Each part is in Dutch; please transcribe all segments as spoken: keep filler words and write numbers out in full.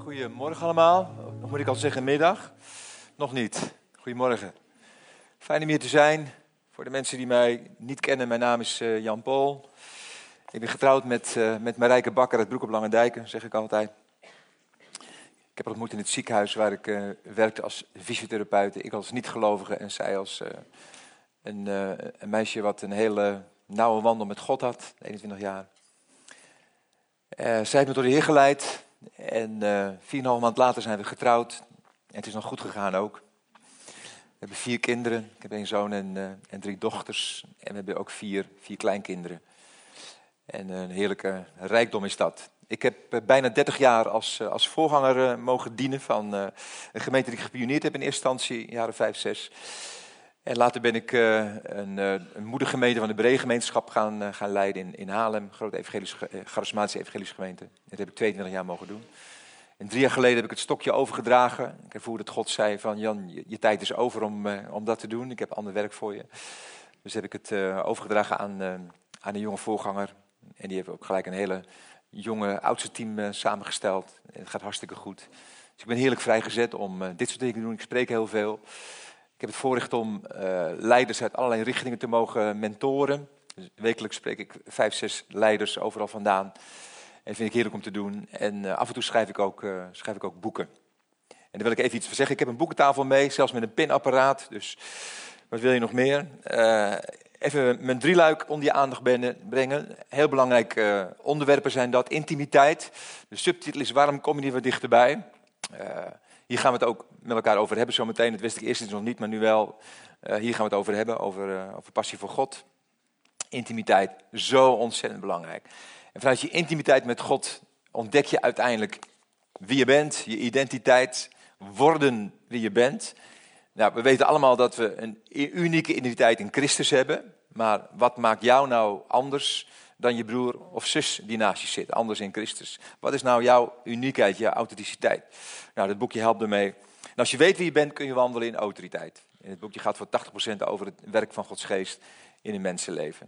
Goedemorgen allemaal. Of moet ik al zeggen middag? Nog niet. Goedemorgen. Fijn om hier te zijn. Voor de mensen die mij niet kennen, mijn naam is uh, Jan Pool. Ik ben getrouwd met, uh, met Marijke Bakker uit Broek op Langendijken, zeg ik altijd. Ik heb haar ontmoet in het ziekenhuis waar ik uh, werkte als fysiotherapeut. Ik als niet-gelovige en zij als uh, een, uh, een meisje wat een hele nauwe wandel met God had, eenentwintig jaar. Uh, zij heeft me door de Heer geleid. En uh, vier en een half maand later zijn we getrouwd. En het is nog goed gegaan ook. We hebben vier kinderen. Ik heb één zoon en, uh, en drie dochters. En we hebben ook vier, vier kleinkinderen. En uh, een heerlijke rijkdom is dat. Ik heb uh, bijna dertig jaar als, uh, als voorganger uh, mogen dienen van uh, een gemeente die ik gepioneerd heb in eerste instantie, jaren vijf, zes. En later ben ik uh, een, uh, een moedergemeente van de Breegemeenschap gaan, uh, gaan leiden in, in Haarlem. Grote evangelische, uh, charismatische evangelische gemeente. Dat heb ik tweeëntwintig jaar mogen doen. En drie jaar geleden heb ik het stokje overgedragen. Ik ervoer dat God zei van Jan, je, je tijd is over om, uh, om dat te doen. Ik heb ander werk voor je. Dus heb ik het uh, overgedragen aan, uh, aan een jonge voorganger. En die heeft ook gelijk een hele jonge oudste team uh, samengesteld. En het gaat hartstikke goed. Dus ik ben heerlijk vrijgezet om uh, dit soort dingen te doen. Ik spreek heel veel. Ik heb het voorrecht om uh, leiders uit allerlei richtingen te mogen mentoren. Dus wekelijks spreek ik vijf, zes leiders overal vandaan. En dat vind ik heerlijk om te doen. En uh, af en toe schrijf ik, ook, uh, schrijf ik ook boeken. En daar wil ik even iets van zeggen. Ik heb een boekentafel mee, zelfs met een pinapparaat. Dus wat wil je nog meer? Uh, even mijn drieluik onder je aandacht brengen. Heel belangrijk uh, onderwerpen zijn dat. Intimiteit. De subtitel is waarom kom je niet wat dichterbij? Uh, Hier gaan we het ook met elkaar over hebben zometeen. Dat wist ik eerst nog niet, maar nu wel. Uh, hier gaan we het over hebben, over, uh, over passie voor God. Intimiteit, zo ontzettend belangrijk. En vanuit je intimiteit met God ontdek je uiteindelijk wie je bent, je identiteit, worden wie je bent. Nou, we weten allemaal dat we een unieke identiteit in Christus hebben. Maar wat maakt jou nou anders dan je broer of zus die naast je zit, anders in Christus? Wat is nou jouw uniekheid, jouw authenticiteit? Nou, dit boekje helpt ermee. En als je weet wie je bent, kun je wandelen in autoriteit. En dit boekje gaat voor tachtig procent over het werk van Gods geest in een mensenleven.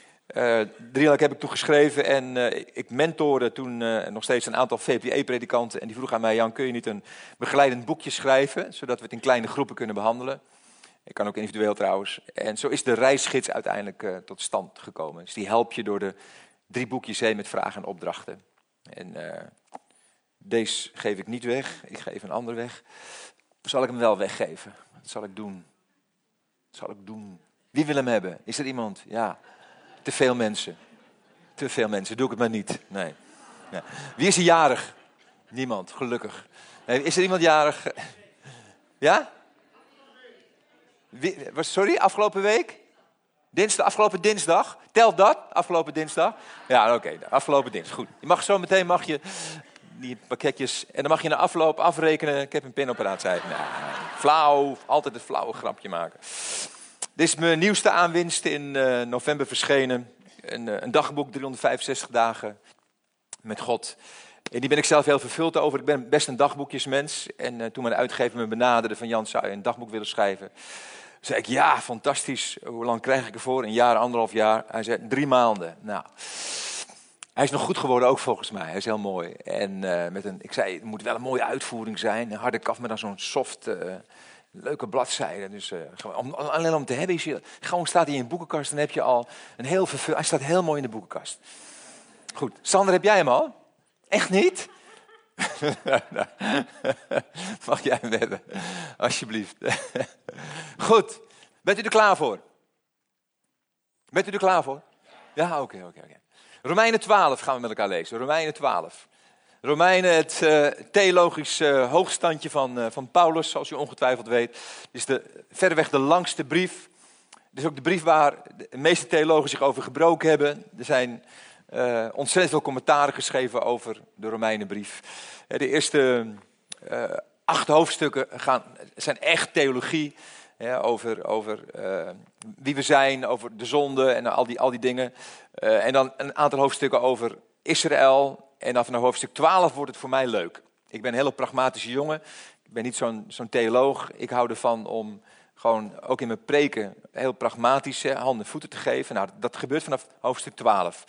Uh, drieluik heb ik toen geschreven en uh, ik mentorde toen uh, nog steeds een aantal V P E-predikanten. En die vroegen aan mij, Jan, kun je niet een begeleidend boekje schrijven, zodat we het in kleine groepen kunnen behandelen? Ik kan ook individueel trouwens. En zo is de reisgids uiteindelijk uh, tot stand gekomen. Dus die helpt je door de drie boekjes heen met vragen en opdrachten. En uh, deze geef ik niet weg. Ik geef een ander weg. Zal ik hem wel weggeven? Wat zal ik doen? Wat zal ik doen? Wie wil hem hebben? Is er iemand? Ja. Te veel mensen. Te veel mensen. Doe ik het maar niet. Nee. Ja. Wie is er jarig? Niemand. Gelukkig. Nee, is er iemand jarig? Ja? Wie, sorry, afgelopen week? Dinsdag, afgelopen dinsdag? Telt dat? Afgelopen dinsdag? Ja, oké, okay, afgelopen dinsdag. Goed. Je mag zo meteen mag je die pakketjes en dan mag je na afloop afrekenen. Ik heb een pinapparaat, zei ik. Nou, flauw, altijd een flauwe grapje maken. Dit is mijn nieuwste aanwinst in uh, november verschenen. Een, uh, een dagboek, driehonderdvijfenzestig dagen met God. En die ben ik zelf heel vervuld over. Ik ben best een dagboekjesmens. En uh, toen mijn uitgever me benaderde van Jan, zou je een dagboek willen schrijven? Zei ik, ja, fantastisch. Hoe lang krijg ik ervoor? Een jaar, anderhalf jaar? Hij zei, drie maanden. Nou, hij is nog goed geworden ook volgens mij. Hij is heel mooi. En uh, met een, ik zei, het moet wel een mooie uitvoering zijn. Een harde kaf met dan zo'n soft, uh, leuke bladzijde. Dus uh, om, alleen om te hebben is je, gewoon staat hij in een boekenkast. Dan heb je al een heel vervuld. Hij staat heel mooi in de boekenkast. Goed, Sander, heb jij hem al? Echt niet? Mag jij hem hebben? Alsjeblieft. Goed, bent u er klaar voor? Bent u er klaar voor? Ja, oké, oké, oké. Romeinen twaalf gaan we met elkaar lezen. Romeinen twaalf. Romeinen, het uh, theologisch uh, hoogstandje van, uh, van Paulus, zoals u ongetwijfeld weet. Het is de, verreweg de langste brief. Het is ook de brief waar de meeste theologen zich over gebroken hebben. Er zijn uh, ontzettend veel commentaren geschreven over de Romeinenbrief. De eerste uh, acht hoofdstukken gaan, zijn echt theologie. Ja, over over uh, wie we zijn, over de zonde en al die, al die dingen. Uh, en dan een aantal hoofdstukken over Israël. En dan vanaf hoofdstuk twaalf wordt het voor mij leuk. Ik ben een hele pragmatische jongen. Ik ben niet zo'n, zo'n theoloog. Ik hou ervan om gewoon ook in mijn preken heel pragmatisch hè, handen en voeten te geven. Nou, dat gebeurt vanaf hoofdstuk twaalf.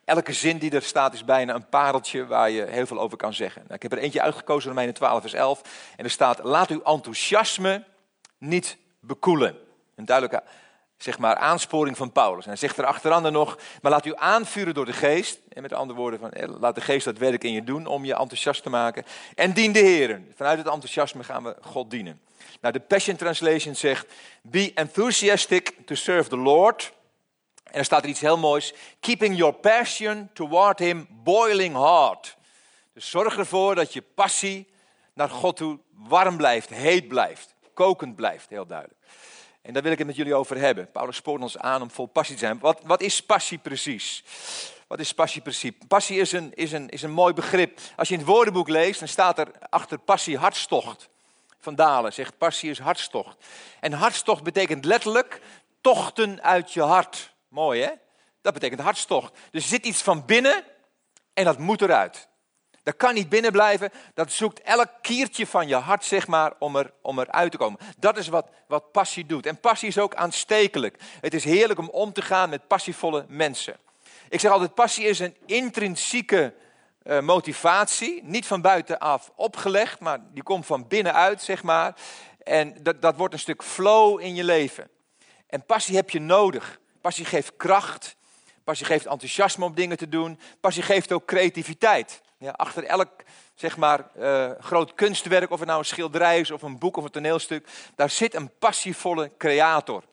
Elke zin die er staat is bijna een pareltje waar je heel veel over kan zeggen. Nou, ik heb er eentje uitgekozen, Romeinen twaalf vers elf. En er staat, laat uw enthousiasme niet bekoelen. Een duidelijke zeg maar, aansporing van Paulus. En hij zegt er achteraan nog, maar laat u aanvuren door de geest. En met andere woorden, van, eh, laat de geest dat werk in je doen om je enthousiast te maken. En dien de Heer. Vanuit het enthousiasme gaan we God dienen. Nou, de Passion Translation zegt, be enthusiastic to serve the Lord. En er staat er iets heel moois. Keeping your passion toward him boiling hot. Dus zorg ervoor dat je passie naar God toe warm blijft, heet blijft, kokend blijft, heel duidelijk. En daar wil ik het met jullie over hebben. Paulus spoort ons aan om vol passie te zijn. Wat, wat is passie precies? Wat is passie precies? Passie is een, is, een, is een mooi begrip. Als je in het woordenboek leest, dan staat er achter passie hartstocht. Van Dalen zegt passie is hartstocht. En hartstocht betekent letterlijk tochten uit je hart. Mooi hè? Dat betekent hartstocht. Dus er zit iets van binnen en dat moet eruit. Dat kan niet binnen blijven. Dat zoekt elk kiertje van je hart, zeg maar, om, er, om eruit te komen. Dat is wat, wat passie doet. En passie is ook aanstekelijk. Het is heerlijk om om te gaan met passievolle mensen. Ik zeg altijd, passie is een intrinsieke uh, motivatie. Niet van buitenaf opgelegd, maar die komt van binnenuit, zeg maar. En dat, dat wordt een stuk flow in je leven. En passie heb je nodig. Passie geeft kracht. Passie geeft enthousiasme om dingen te doen. Passie geeft ook creativiteit. Ja, achter elk zeg maar, uh, groot kunstwerk, of het nou een schilderij is of een boek of een toneelstuk, daar zit een passievolle creator.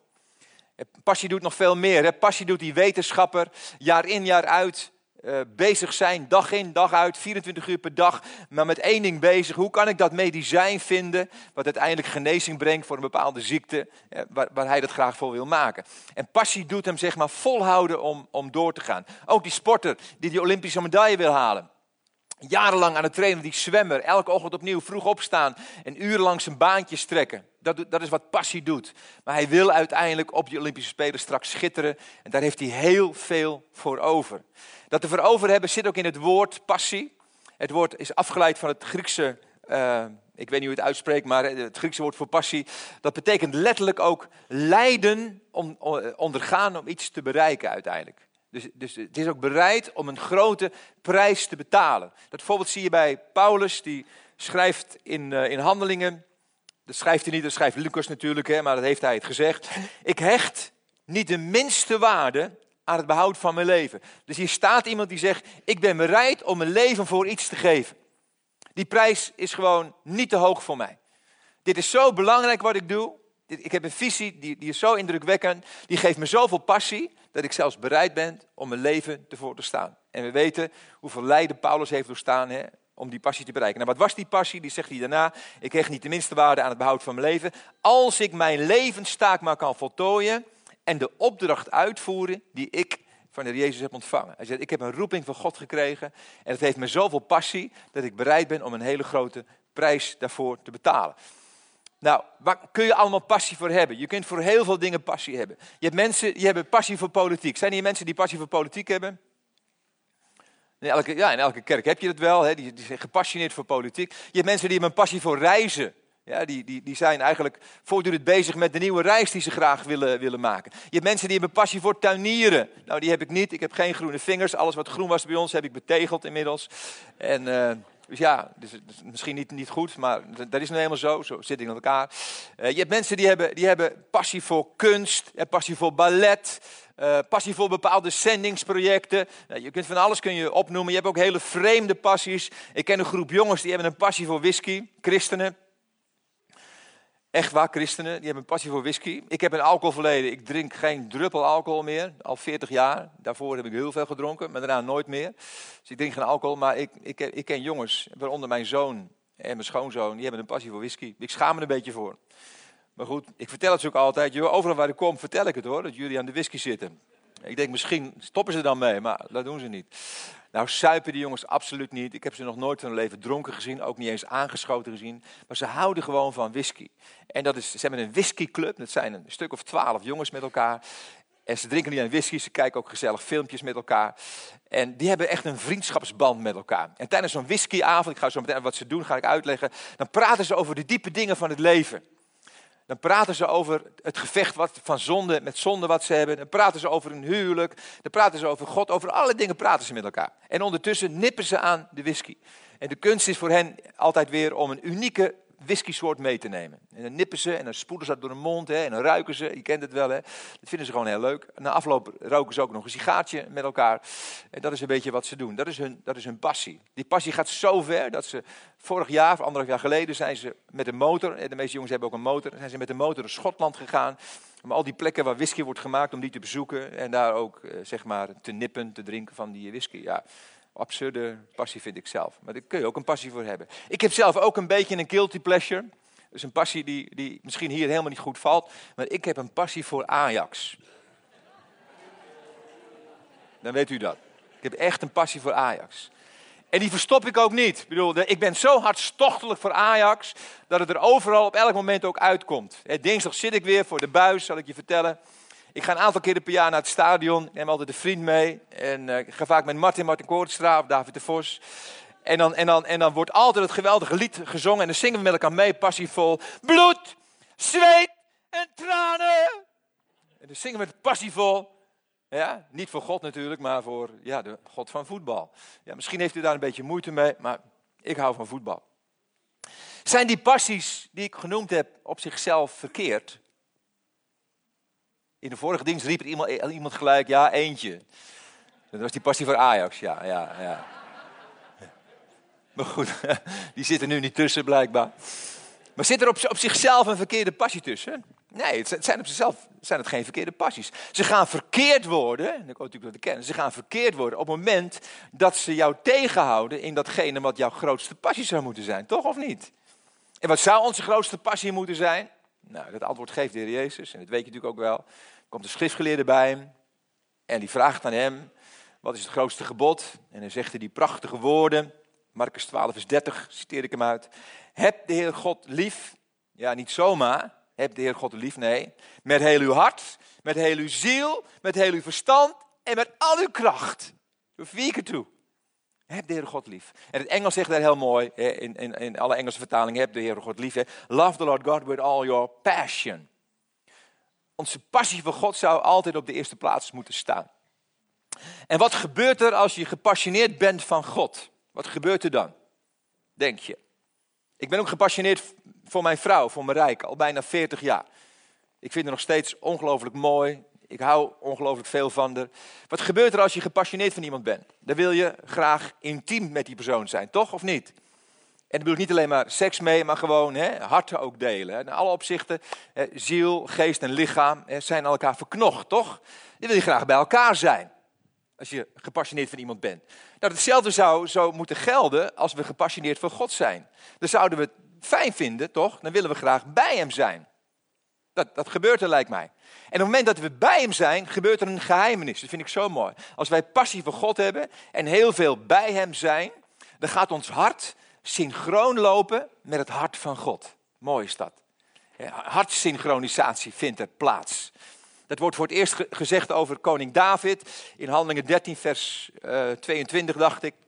Passie doet nog veel meer. Hè? Passie doet die wetenschapper jaar in jaar uit uh, bezig zijn, dag in dag uit, vierentwintig uur per dag, maar met één ding bezig. Hoe kan ik dat medicijn vinden wat uiteindelijk genezing brengt voor een bepaalde ziekte, uh, waar, waar hij dat graag voor wil maken. En passie doet hem zeg maar volhouden om, om door te gaan. Ook die sporter die die Olympische medaille wil halen. Jarenlang aan het trainen, die zwemmer, elke ochtend opnieuw vroeg opstaan en urenlang zijn baantjes trekken. Dat, dat is wat passie doet. Maar hij wil uiteindelijk op die Olympische Spelen straks schitteren en daar heeft hij heel veel voor over. Dat we voor over hebben zit ook in het woord passie. Het woord is afgeleid van het Griekse, uh, ik weet niet hoe het uitspreekt, maar het Griekse woord voor passie. Dat betekent letterlijk ook lijden, om, ondergaan om iets te bereiken uiteindelijk. Dus, dus het is ook bereid om een grote prijs te betalen. Dat voorbeeld zie je bij Paulus, die schrijft in, uh, in Handelingen. Dat schrijft hij niet, dat schrijft Lucas natuurlijk, hè, maar dat heeft hij het gezegd. Ik hecht niet de minste waarde aan het behoud van mijn leven. Dus hier staat iemand die zegt, ik ben bereid om mijn leven voor iets te geven. Die prijs is gewoon niet te hoog voor mij. Dit is zo belangrijk wat ik doe. Ik heb een visie, die, die is zo indrukwekkend. Die geeft me zoveel passie, dat ik zelfs bereid ben om mijn leven ervoor te staan. En we weten hoeveel lijden Paulus heeft doorstaan, hè, om die passie te bereiken. Nou, wat was die passie? Die zegt hij daarna. Ik hecht niet de minste waarde aan het behoud van mijn leven. Als ik mijn levenstaak maar kan voltooien en de opdracht uitvoeren die ik van de Heer Jezus heb ontvangen. Hij zegt, ik heb een roeping van God gekregen en het heeft me zoveel passie dat ik bereid ben om een hele grote prijs daarvoor te betalen. Nou, waar kun je allemaal passie voor hebben? Je kunt voor heel veel dingen passie hebben. Je hebt mensen die hebben passie voor politiek. Zijn er hier mensen die passie voor politiek hebben? In elke, ja, in elke kerk heb je dat wel. Hè? Die, die zijn gepassioneerd voor politiek. Je hebt mensen die hebben een passie voor reizen. Ja, die, die, die zijn eigenlijk voortdurend bezig met de nieuwe reis die ze graag willen, willen maken. Je hebt mensen die hebben passie voor tuinieren. Nou, die heb ik niet. Ik heb geen groene vingers. Alles wat groen was bij ons heb ik betegeld inmiddels. En... Uh, Dus ja, dus, dus misschien niet, niet goed, maar dat is nou helemaal zo. Zo zit ik in elkaar. Uh, je hebt mensen die hebben, die hebben passie voor kunst, passie voor ballet, uh, passie voor bepaalde zendingsprojecten. Uh, je kunt van alles kun je opnoemen. Je hebt ook hele vreemde passies. Ik ken een groep jongens die hebben een passie voor whisky, christenen. Echt waar, christenen, die hebben een passie voor whisky. Ik heb een alcoholverleden. Ik drink geen druppel alcohol meer, al veertig jaar. Daarvoor heb ik heel veel gedronken, maar daarna nooit meer. Dus ik drink geen alcohol, maar ik, ik, ik ken jongens, waaronder mijn zoon en mijn schoonzoon, die hebben een passie voor whisky. Ik schaam me een beetje voor. Maar goed, ik vertel het ze ook altijd. Joh, overal waar ik kom, vertel ik het hoor, dat jullie aan de whisky zitten. Ik denk, misschien stoppen ze dan mee, maar dat doen ze niet. Nou, suipen die jongens absoluut niet. Ik heb ze nog nooit in hun leven dronken gezien, ook niet eens aangeschoten gezien. Maar ze houden gewoon van whisky. En dat is, ze hebben een whiskyclub, dat zijn een stuk of twaalf jongens met elkaar. En ze drinken niet aan whisky, ze kijken ook gezellig filmpjes met elkaar. En die hebben echt een vriendschapsband met elkaar. En tijdens zo'n whiskyavond, ik ga zo meteen wat ze doen, ga ik uitleggen. Dan praten ze over de diepe dingen van het leven. Dan praten ze over het gevecht wat, van zonde, met zonde wat ze hebben. Dan praten ze over hun huwelijk. Dan praten ze over God. Over alle dingen praten ze met elkaar. En ondertussen nippen ze aan de whisky. En de kunst is voor hen altijd weer om een unieke whisky-soort mee te nemen. En dan nippen ze en dan spoelen ze dat door de mond. Hè, en dan ruiken ze. Je kent het wel. Hè. Dat vinden ze gewoon heel leuk. Na afloop roken ze ook nog een sigaartje met elkaar. En dat is een beetje wat ze doen. Dat is hun, dat is hun passie. Die passie gaat zo ver dat ze vorig jaar, of anderhalf jaar geleden, zijn ze met een motor. De meeste jongens hebben ook een motor. Zijn ze met een motor naar Schotland gegaan. Om al die plekken waar whisky wordt gemaakt, om die te bezoeken. En daar ook zeg maar te nippen, te drinken van die whisky. Ja. Absurde passie vind ik zelf. Maar daar kun je ook een passie voor hebben. Ik heb zelf ook een beetje een guilty pleasure. Dus een passie die, die misschien hier helemaal niet goed valt. Maar ik heb een passie voor Ajax. Dan weet u dat. Ik heb echt een passie voor Ajax. En die verstop ik ook niet. Ik bedoel, ik ben zo hartstochtelijk voor Ajax, dat het er overal op elk moment ook uitkomt. Dinsdag zit ik weer voor de buis, zal ik je vertellen. Ik ga een aantal keren per jaar naar het stadion. Ik neem altijd een vriend mee. En uh, ik ga vaak met Martin, Martin Koortstra of David de Vos. En dan, en, dan, en dan wordt altijd het geweldige lied gezongen. En dan zingen we met elkaar mee, passievol. Bloed, zweet en tranen. En dan zingen we het passievol. Ja, niet voor God natuurlijk, maar voor ja, de God van voetbal. Ja, misschien heeft u daar een beetje moeite mee, maar ik hou van voetbal. Zijn die passies die ik genoemd heb op zichzelf verkeerd? In de vorige dienst riep er iemand, iemand gelijk, ja, eentje. Dat was die passie voor Ajax, ja, ja, ja. Maar goed, die zit er nu niet tussen blijkbaar. Maar zit er op, op zichzelf een verkeerde passie tussen? Nee, het zijn op zichzelf zijn het geen verkeerde passies. Ze gaan verkeerd worden, en ik hoop natuurlijk dat te kennen, ze gaan verkeerd worden op het moment dat ze jou tegenhouden in datgene wat jouw grootste passie zou moeten zijn, toch of niet? En wat zou onze grootste passie moeten zijn? Nou, dat antwoord geeft de Heer Jezus, en dat weet je natuurlijk ook wel. Er komt een schriftgeleerde bij hem en die vraagt aan hem, wat is het grootste gebod? En dan zegt hij die prachtige woorden, Marcus twaalf vers dertig, citeer ik hem uit. Heb de Heer God lief, ja niet zomaar, heb de Heer God lief, nee, met heel uw hart, met heel uw ziel, met heel uw verstand en met al uw kracht. Door vier keer toe. Heb de Heer God lief. En het Engels zegt daar heel mooi, in, in, in alle Engelse vertalingen, heb de Heer God lief. Hè. Love the Lord God with all your passion. Onze passie voor God zou altijd op de eerste plaats moeten staan. En wat gebeurt er als je gepassioneerd bent van God? Wat gebeurt er dan? Denk je? Ik ben ook gepassioneerd voor mijn vrouw, voor Marijke, al bijna veertig jaar. Ik vind haar nog steeds ongelooflijk mooi. Ik hou ongelooflijk veel van haar. Wat gebeurt er als je gepassioneerd van iemand bent? Dan wil je graag intiem met die persoon zijn, toch of niet? En dan bedoel ik niet alleen maar seks mee, maar gewoon hè, harten ook delen. Hè. In alle opzichten, hè, ziel, geest en lichaam hè, zijn aan elkaar verknocht, toch? Dan wil je graag bij elkaar zijn. Als je gepassioneerd van iemand bent. Nou, hetzelfde zou zo moeten gelden als we gepassioneerd van God zijn. Dan zouden we het fijn vinden, toch? Dan willen we graag bij hem zijn. Dat, dat gebeurt er, lijkt mij. En op het moment dat we bij hem zijn, gebeurt er een geheimenis. Dat vind ik zo mooi. Als wij passie voor God hebben en heel veel bij hem zijn, dan gaat ons hart synchroon lopen met het hart van God. Mooi is dat. Hartsynchronisatie vindt er plaats. Dat wordt voor het eerst ge- gezegd over koning David. In Handelingen dertien vers uh, tweeëntwintig dacht ik.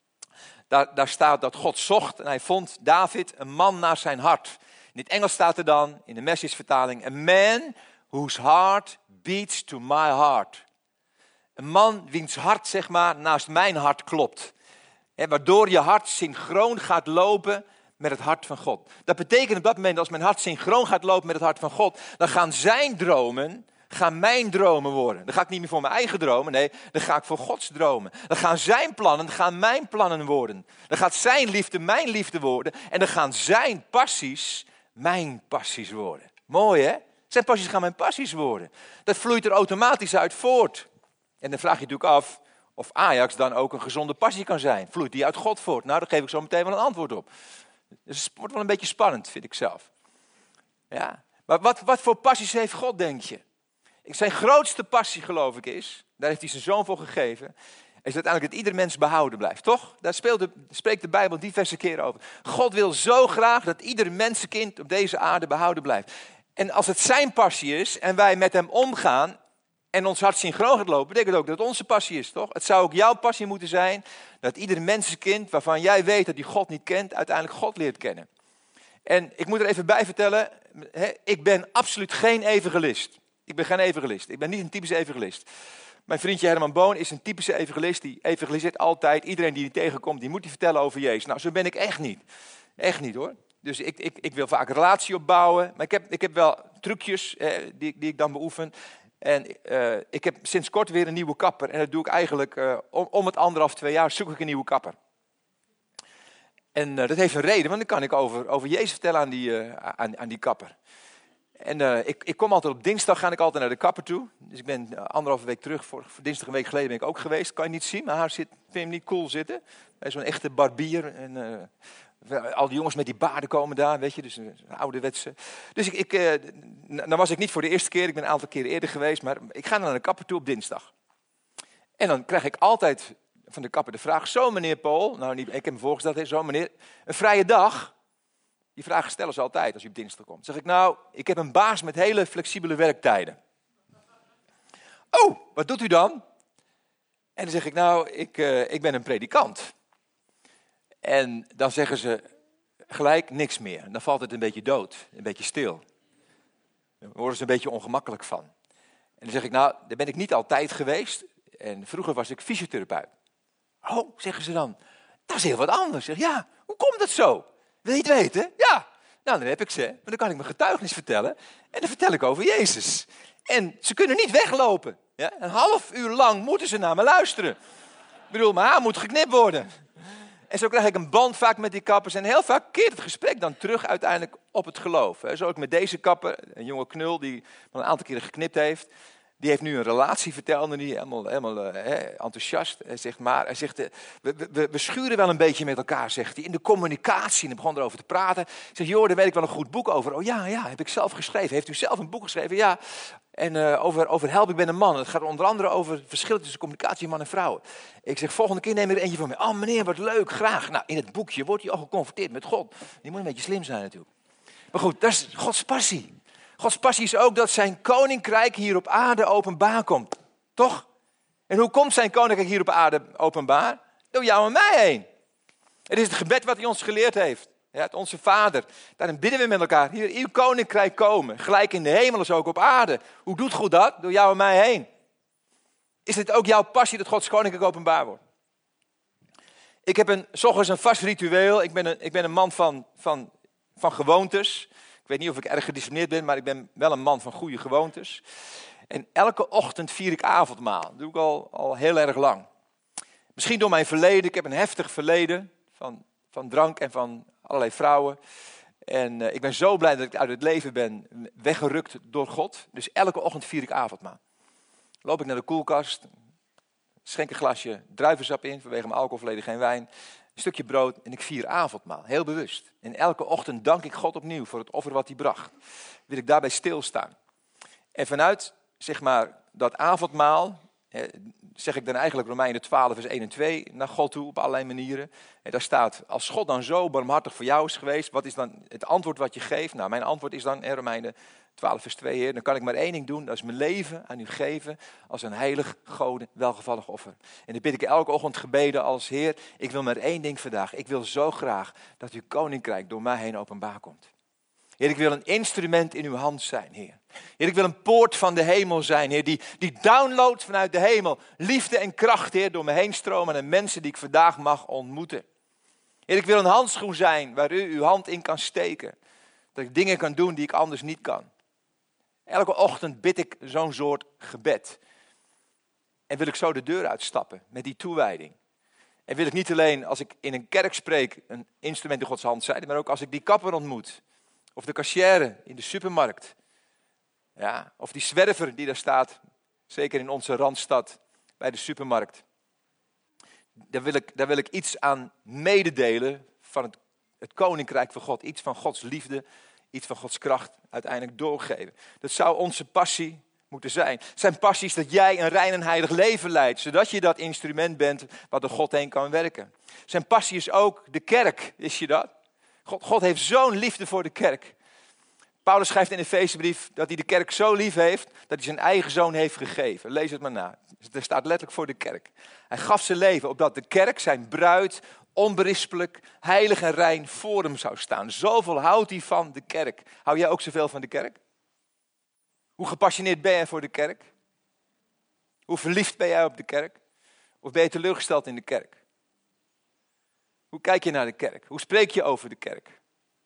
Daar, daar staat dat God zocht en hij vond David een man naar zijn hart. In het Engels staat er dan, in de Message-vertaling, a man whose heart beats to my heart. Een man wiens hart, zeg maar, naast mijn hart klopt. He, waardoor je hart synchroon gaat lopen met het hart van God. Dat betekent op dat moment, als mijn hart synchroon gaat lopen met het hart van God, dan gaan zijn dromen, gaan mijn dromen worden. Dan ga ik niet meer voor mijn eigen dromen, nee, dan ga ik voor Gods dromen. Dan gaan zijn plannen, gaan mijn plannen worden. Dan gaat zijn liefde mijn liefde worden. En dan gaan zijn passies mijn passies worden. Mooi hè? Zijn passies gaan mijn passies worden. Dat vloeit er automatisch uit voort. En dan vraag je natuurlijk af of Ajax dan ook een gezonde passie kan zijn. Vloeit die uit God voort? Nou, daar geef ik zo meteen wel een antwoord op. Dus het wordt wel een beetje spannend, vind ik zelf. Ja. Maar wat, wat voor passies heeft God, denk je? Zijn grootste passie, geloof ik, is, daar heeft hij zijn zoon voor gegeven, is uiteindelijk dat ieder mens behouden blijft, toch? Daar speelt de, spreekt de Bijbel diverse keren over. God wil zo graag dat ieder mensenkind op deze aarde behouden blijft. En als het zijn passie is en wij met hem omgaan en ons hart synchroon gaat lopen, betekent ook dat het onze passie is, toch? Het zou ook jouw passie moeten zijn dat ieder mensenkind waarvan jij weet dat hij God niet kent, uiteindelijk God leert kennen. En ik moet er even bij vertellen, hè, ik ben absoluut geen evangelist. Ik ben geen evangelist. Ik ben niet een typische evangelist. Mijn vriendje Herman Boon is een typische evangelist. Die evangeliseert altijd. Iedereen die hij tegenkomt, die moet hij vertellen over Jezus. Nou, zo ben ik echt niet. Echt niet hoor. Dus ik, ik, ik wil vaak een relatie opbouwen. Maar ik heb, ik heb wel trucjes eh, die, die ik dan beoefen. En uh, ik heb sinds kort weer een nieuwe kapper. En dat doe ik eigenlijk uh, om, om het anderhalf, twee jaar zoek ik een nieuwe kapper. En uh, dat heeft een reden, want dan kan ik over, over Jezus vertellen aan die, uh, aan, aan die kapper. En uh, ik, ik kom altijd op dinsdag, ga ik altijd naar de kapper toe. Dus ik ben uh, anderhalve week terug, voor, voor dinsdag een week geleden ben ik ook geweest. Kan je niet zien, mijn haar zit, vind je hem niet cool zitten? Hij is zo'n echte barbier. En, uh, al die jongens met die baarden komen daar, weet je, dus een ouderwetse. Dus ik, ik, uh, dan was ik niet voor de eerste keer, ik ben een aantal keren eerder geweest, maar ik ga naar de kapper toe op dinsdag. En dan krijg ik altijd van de kapper de vraag, zo meneer Paul, nou niet, ik heb hem voorgesteld, hè, zo meneer, een vrije dag? Die vraag stellen ze altijd als u op dinsdag komt. Dan zeg ik, nou, ik heb een baas met hele flexibele werktijden. Oh, wat doet u dan? En dan zeg ik, nou, ik, uh, ik ben een predikant. En dan zeggen ze gelijk niks meer. Dan valt het een beetje dood, een beetje stil. Daar worden ze een beetje ongemakkelijk van. En dan zeg ik, nou, daar ben ik niet altijd geweest. En vroeger was ik fysiotherapeut. Oh, zeggen ze dan, dat is heel wat anders. Ik zeg, ja, hoe komt dat zo? Wil je het weten? Ja. Nou, dan heb ik ze. Maar dan kan ik mijn getuigenis vertellen. En dan vertel ik over Jezus. En ze kunnen niet weglopen. Ja? Een half uur lang moeten ze naar me luisteren. Ik bedoel, mijn haar moet geknipt worden. En zo krijg ik een band vaak met die kappers. En heel vaak keert het gesprek dan terug uiteindelijk op het geloof. Zo ook met deze kapper, een jonge knul die me een aantal keren geknipt heeft. Die heeft nu een relatie, vertelde die, helemaal, helemaal uh, enthousiast. Hij zegt, maar hij zegt, uh, we, we, we schuren wel een beetje met elkaar, zegt hij. In de communicatie, en hij begon erover te praten. Ik zeg, joh, daar weet ik wel een goed boek over. Oh ja, ja, heb ik zelf geschreven. Heeft u zelf een boek geschreven? Ja. En uh, over, over help, ik ben een man. Het gaat onder andere over verschillen tussen communicatie man en vrouw. Ik zeg, volgende keer neem er eentje van mij. Oh meneer, wat leuk, graag. Nou, in het boekje wordt hij al geconfronteerd met God. Die moet een beetje slim zijn natuurlijk. Maar goed, dat is Gods passie. Gods passie is ook dat zijn koninkrijk hier op aarde openbaar komt. Toch? En hoe komt zijn koninkrijk hier op aarde openbaar? Door jou en mij heen. Het is het gebed wat hij ons geleerd heeft. Ja, het onze Vader. Daarin bidden we met elkaar. Hier, uw koninkrijk komen. Gelijk in de hemel als ook op aarde. Hoe doet God dat? Door jou en mij heen. Is dit ook jouw passie dat Gods koninkrijk openbaar wordt? Ik heb een, 's ochtends een vast ritueel. Ik ben een, ik ben een man van, van, van gewoontes. Ik weet niet of ik erg gedisciplineerd ben, maar ik ben wel een man van goede gewoontes. En elke ochtend vier ik avondmaal. Dat doe ik al, al heel erg lang. Misschien door mijn verleden. Ik heb een heftig verleden van, van drank en van allerlei vrouwen. En uh, ik ben zo blij dat ik uit het leven ben weggerukt door God. Dus elke ochtend vier ik avondmaal. Loop ik naar de koelkast, schenk een glasje druivensap in, vanwege mijn alcoholverleden geen wijn. Een stukje brood en ik vier avondmaal, heel bewust. En elke ochtend dank ik God opnieuw voor het offer wat hij bracht. Wil ik daarbij stilstaan. En vanuit, zeg maar, dat avondmaal, hè, zeg ik dan eigenlijk Romeinen twaalf vers één en twee naar God toe op allerlei manieren. En daar staat, als God dan zo barmhartig voor jou is geweest, wat is dan het antwoord wat je geeft? Nou, mijn antwoord is dan, hè, Romeinen twaalf vers twee, Heer, dan kan ik maar één ding doen, dat is mijn leven aan u geven als een heilig, gode, welgevallig offer. En dan bid ik elke ochtend gebeden als Heer, ik wil maar één ding vandaag. Ik wil zo graag dat uw koninkrijk door mij heen openbaar komt. Heer, ik wil een instrument in uw hand zijn, Heer. Heer, ik wil een poort van de hemel zijn, Heer, die, die downloadt vanuit de hemel. Liefde en kracht, Heer, door me heen stromen aan de mensen die ik vandaag mag ontmoeten. Heer, ik wil een handschoen zijn waar u uw hand in kan steken. Dat ik dingen kan doen die ik anders niet kan. Elke ochtend bid ik zo'n soort gebed. En wil ik zo de deur uitstappen met die toewijding. En wil ik niet alleen als ik in een kerk spreek een instrument in Gods hand zijn, maar ook als ik die kapper ontmoet. Of de cashier in de supermarkt. Ja, of die zwerver die daar staat, zeker in onze Randstad, bij de supermarkt. Daar wil ik, daar wil ik iets aan mededelen van het, het koninkrijk van God. Iets van Gods liefde, iets van Gods kracht uiteindelijk doorgeven. Dat zou onze passie moeten zijn. Zijn passie is dat jij een rein en heilig leven leidt, zodat je dat instrument bent wat door God heen kan werken. Zijn passie is ook de kerk, wist je dat? God, God heeft zo'n liefde voor de kerk. Paulus schrijft in de Efezebrief dat hij de kerk zo lief heeft, dat hij zijn eigen zoon heeft gegeven. Lees het maar na. Er staat letterlijk voor de kerk. Hij gaf zijn leven opdat de kerk, zijn bruid, onberispelijk, heilig en rein voor hem zou staan. Zoveel houdt hij van de kerk. Hou jij ook zoveel van de kerk? Hoe gepassioneerd ben jij voor de kerk? Hoe verliefd ben jij op de kerk? Of ben je teleurgesteld in de kerk? Hoe kijk je naar de kerk? Hoe spreek je over de kerk?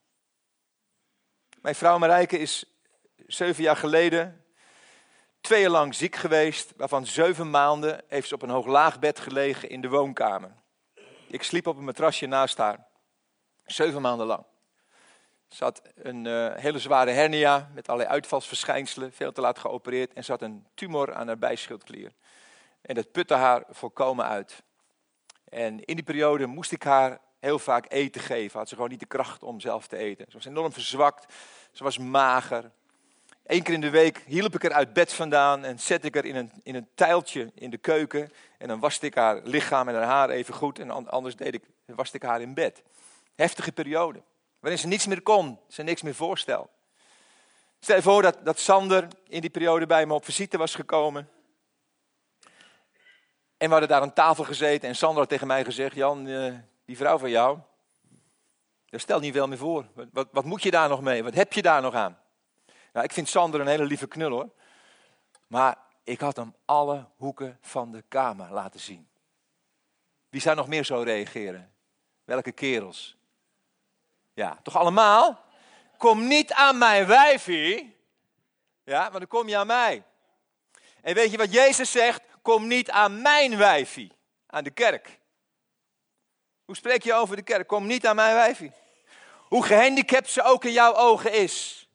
Mijn vrouw Marijke is zeven jaar geleden twee jaar lang ziek geweest, waarvan zeven maanden heeft ze op een hoog-laag bed gelegen in de woonkamer. Ik sliep op een matrasje naast haar, zeven maanden lang. Ze had een uh, hele zware hernia met allerlei uitvalsverschijnselen, veel te laat geopereerd. En ze had een tumor aan haar bijschildklier. En dat putte haar volkomen uit. En in die periode moest ik haar heel vaak eten geven. Had ze gewoon niet de kracht om zelf te eten. Ze was enorm verzwakt, ze was mager. Eén keer in de week hielp ik haar uit bed vandaan en zette ik haar in een, in een tijltje in de keuken. En dan waste ik haar lichaam en haar haar even goed. En anders deed ik, waste ik haar in bed. Heftige periode. Waarin ze niets meer kon, ze niks meer voorstel. Stel je voor dat, dat Sander in die periode bij me op visite was gekomen. En we hadden daar aan tafel gezeten en Sander had tegen mij gezegd: Jan, uh, die vrouw van jou, dat stelt niet veel meer voor. Wat, wat, wat moet je daar nog mee? Wat heb je daar nog aan? Nou, ik vind Sander een hele lieve knul hoor. Maar ik had hem alle hoeken van de kamer laten zien. Wie zou nog meer zo reageren? Welke kerels? Ja, toch allemaal? Kom niet aan mijn wijfie. Ja, want dan kom je aan mij. En weet je wat Jezus zegt? Kom niet aan mijn wijfie. Aan de kerk. Hoe spreek je over de kerk? Kom niet aan mijn wijfie. Hoe gehandicapt ze ook in jouw ogen is.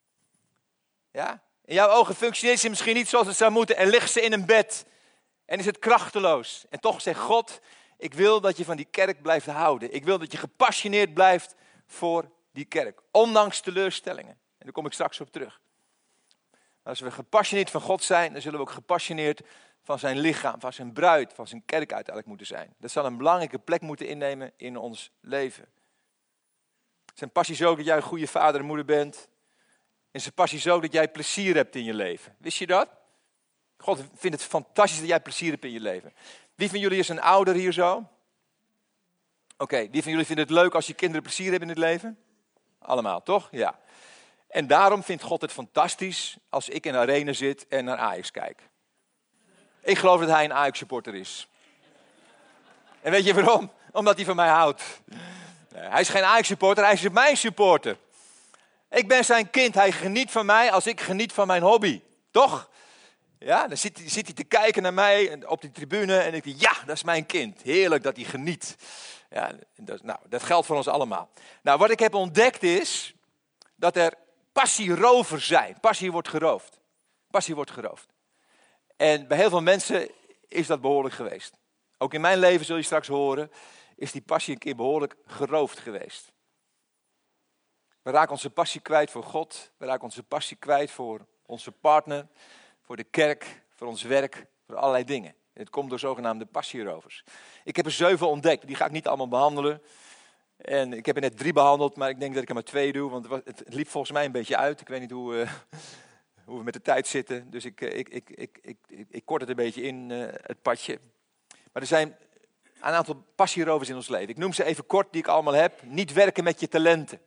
Ja? In jouw ogen functioneert ze misschien niet zoals het zou moeten. En ligt ze in een bed. En is het krachteloos. En toch zegt God: ik wil dat je van die kerk blijft houden. Ik wil dat je gepassioneerd blijft voor die kerk. Ondanks teleurstellingen. En daar kom ik straks op terug. Maar als we gepassioneerd van God zijn, dan zullen we ook gepassioneerd van zijn lichaam, van zijn bruid, van zijn kerk uiteindelijk moeten zijn. Dat zal een belangrijke plek moeten innemen in ons leven. Zijn passie is ook dat jij een goede vader en moeder bent. En zijn passie is ook dat jij plezier hebt in je leven. Wist je dat? God vindt het fantastisch dat jij plezier hebt in je leven. Wie van jullie is een ouder hier zo? Oké, okay, wie van jullie vindt het leuk als je kinderen plezier hebben in het leven? Allemaal, toch? Ja. En daarom vindt God het fantastisch als ik in de arena zit en naar Ajax kijk. Ik geloof dat hij een Ajax-supporter is. En weet je waarom? Omdat hij van mij houdt. Nee, hij is geen Ajax-supporter, hij is mijn supporter. Ik ben zijn kind, hij geniet van mij als ik geniet van mijn hobby. Toch? Ja, dan zit, zit hij te kijken naar mij op die tribune en ik denk, ja, dat is mijn kind. Heerlijk dat hij geniet. Ja, dat, nou, dat geldt voor ons allemaal. Nou, wat ik heb ontdekt is dat er passierovers zijn. Passie wordt geroofd. Passie wordt geroofd. En bij heel veel mensen is dat behoorlijk geweest. Ook in mijn leven, zul je straks horen, is die passie een keer behoorlijk geroofd geweest. We raken onze passie kwijt voor God. We raken onze passie kwijt voor onze partner, voor de kerk, voor ons werk, voor allerlei dingen. Het komt door zogenaamde passierovers. Ik heb er zeven ontdekt, die ga ik niet allemaal behandelen. En ik heb er net drie behandeld, maar ik denk dat ik er maar twee doe, want het liep volgens mij een beetje uit. Ik weet niet hoe, uh, hoe we met de tijd zitten, dus ik, ik, ik, ik, ik, ik, ik kort het een beetje in, uh, het padje. Maar er zijn een aantal passierovers in ons leven. Ik noem ze even kort, die ik allemaal heb. Niet werken met je talenten.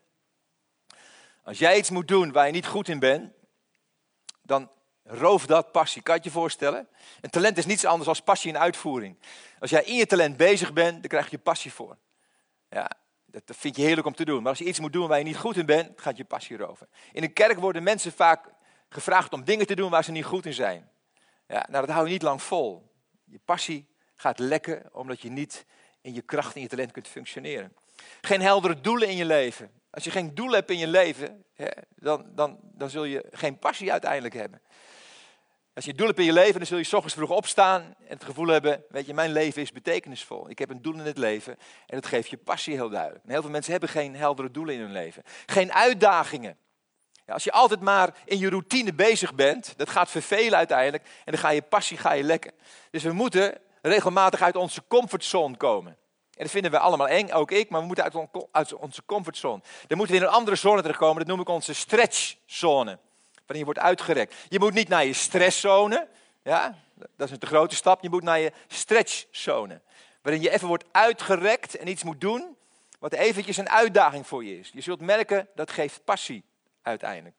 Als jij iets moet doen waar je niet goed in bent, dan roof dat passie. Kan je het je voorstellen? Een talent is niets anders dan passie in uitvoering. Als jij in je talent bezig bent, dan krijg je passie voor. Ja, dat vind je heerlijk om te doen. Maar als je iets moet doen waar je niet goed in bent, gaat je passie roven. In een kerk worden mensen vaak gevraagd om dingen te doen waar ze niet goed in zijn. Ja, nou, dat hou je niet lang vol. Je passie gaat lekken omdat je niet in je kracht en je talent kunt functioneren. Geen heldere doelen in je leven. Als je geen doel hebt in je leven, hè, dan, dan, dan zul je geen passie uiteindelijk hebben. Als je een doel hebt in je leven, dan zul je 's ochtends vroeg opstaan en het gevoel hebben, weet je, mijn leven is betekenisvol. Ik heb een doel in het leven en dat geeft je passie heel duidelijk. En heel veel mensen hebben geen heldere doelen in hun leven. Geen uitdagingen. Ja, als je altijd maar in je routine bezig bent, dat gaat vervelen uiteindelijk en dan ga je passie ga je lekken. Dus we moeten regelmatig uit onze comfortzone komen. dat vinden we allemaal eng, ook ik, maar we moeten uit, on- uit onze comfortzone. Dan moeten we in een andere zone terechtkomen, dat noem ik onze stretchzone. Waarin je wordt uitgerekt. Je moet niet naar je stresszone, ja, dat is een te grote stap. Je moet naar je stretchzone. Waarin je even wordt uitgerekt en iets moet doen wat eventjes een uitdaging voor je is. Je zult merken, dat geeft passie uiteindelijk.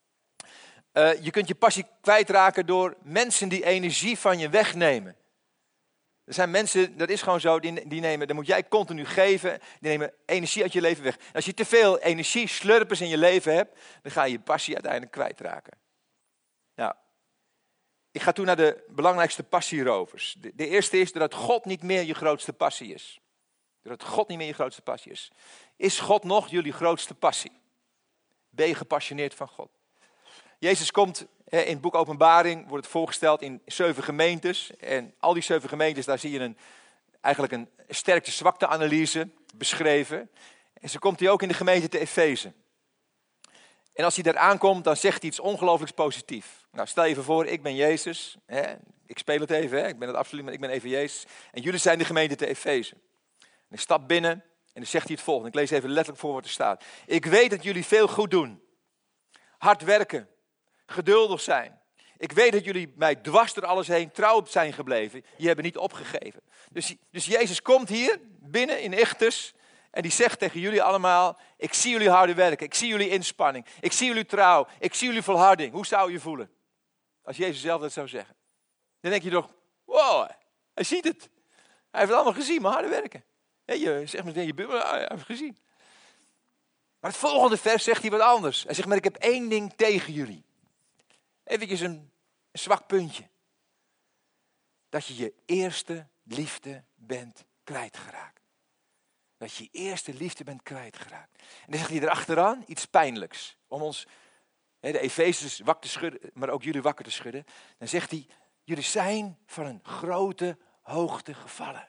Uh, je kunt je passie kwijtraken door mensen die energie van je wegnemen. Er zijn mensen, dat is gewoon zo, die, die nemen, dat moet jij continu geven, die nemen energie uit je leven weg. En als je te veel energie, slurpers in je leven hebt, dan ga je je passie uiteindelijk kwijtraken. Nou, ik ga toe naar de belangrijkste passierovers. De, de eerste is dat God niet meer je grootste passie is. Dat God niet meer je grootste passie is. Is God nog jullie grootste passie? Ben je gepassioneerd van God? Jezus komt, in het boek Openbaring, wordt het voorgesteld in zeven gemeentes. En al die zeven gemeentes, daar zie je een, eigenlijk een sterkte-zwakte-analyse beschreven. En zo komt hij ook in de gemeente te Efeze. En als hij daar aankomt, dan zegt hij iets ongelooflijks positiefs. Nou, stel je even voor, ik ben Jezus. Hè? Ik speel het even, hè? Ik ben het absoluut, maar ik ben even Jezus. En jullie zijn de gemeente te Efeze. En ik stap binnen en dan zegt hij het volgende. Ik lees even letterlijk voor wat er staat. Ik weet dat jullie veel goed doen. Hard werken. Geduldig zijn. Ik weet dat jullie mij dwars door alles heen trouw zijn gebleven. Je hebben niet opgegeven. Dus, dus Jezus komt hier binnen in Ichthus. En die zegt tegen jullie allemaal. Ik zie jullie harde werken. Ik zie jullie inspanning. Ik zie jullie trouw. Ik zie jullie volharding. Hoe zou je voelen? Als Jezus zelf dat zou zeggen. Dan denk je toch. Wow, hij ziet het. Hij heeft het allemaal gezien, maar harde werken. Ja, je zegt meteen je buurman. Hij heeft het gezien. Maar het volgende vers zegt hij wat anders. Hij zegt, maar ik heb één ding tegen jullie. Even een, een zwak puntje. Dat je je eerste liefde bent kwijtgeraakt. Dat je je eerste liefde bent kwijtgeraakt. En dan zegt hij erachteraan iets pijnlijks. Om ons, hè, de Efezers wakker te schudden, maar ook jullie wakker te schudden. Dan zegt hij, jullie zijn van een grote hoogte gevallen.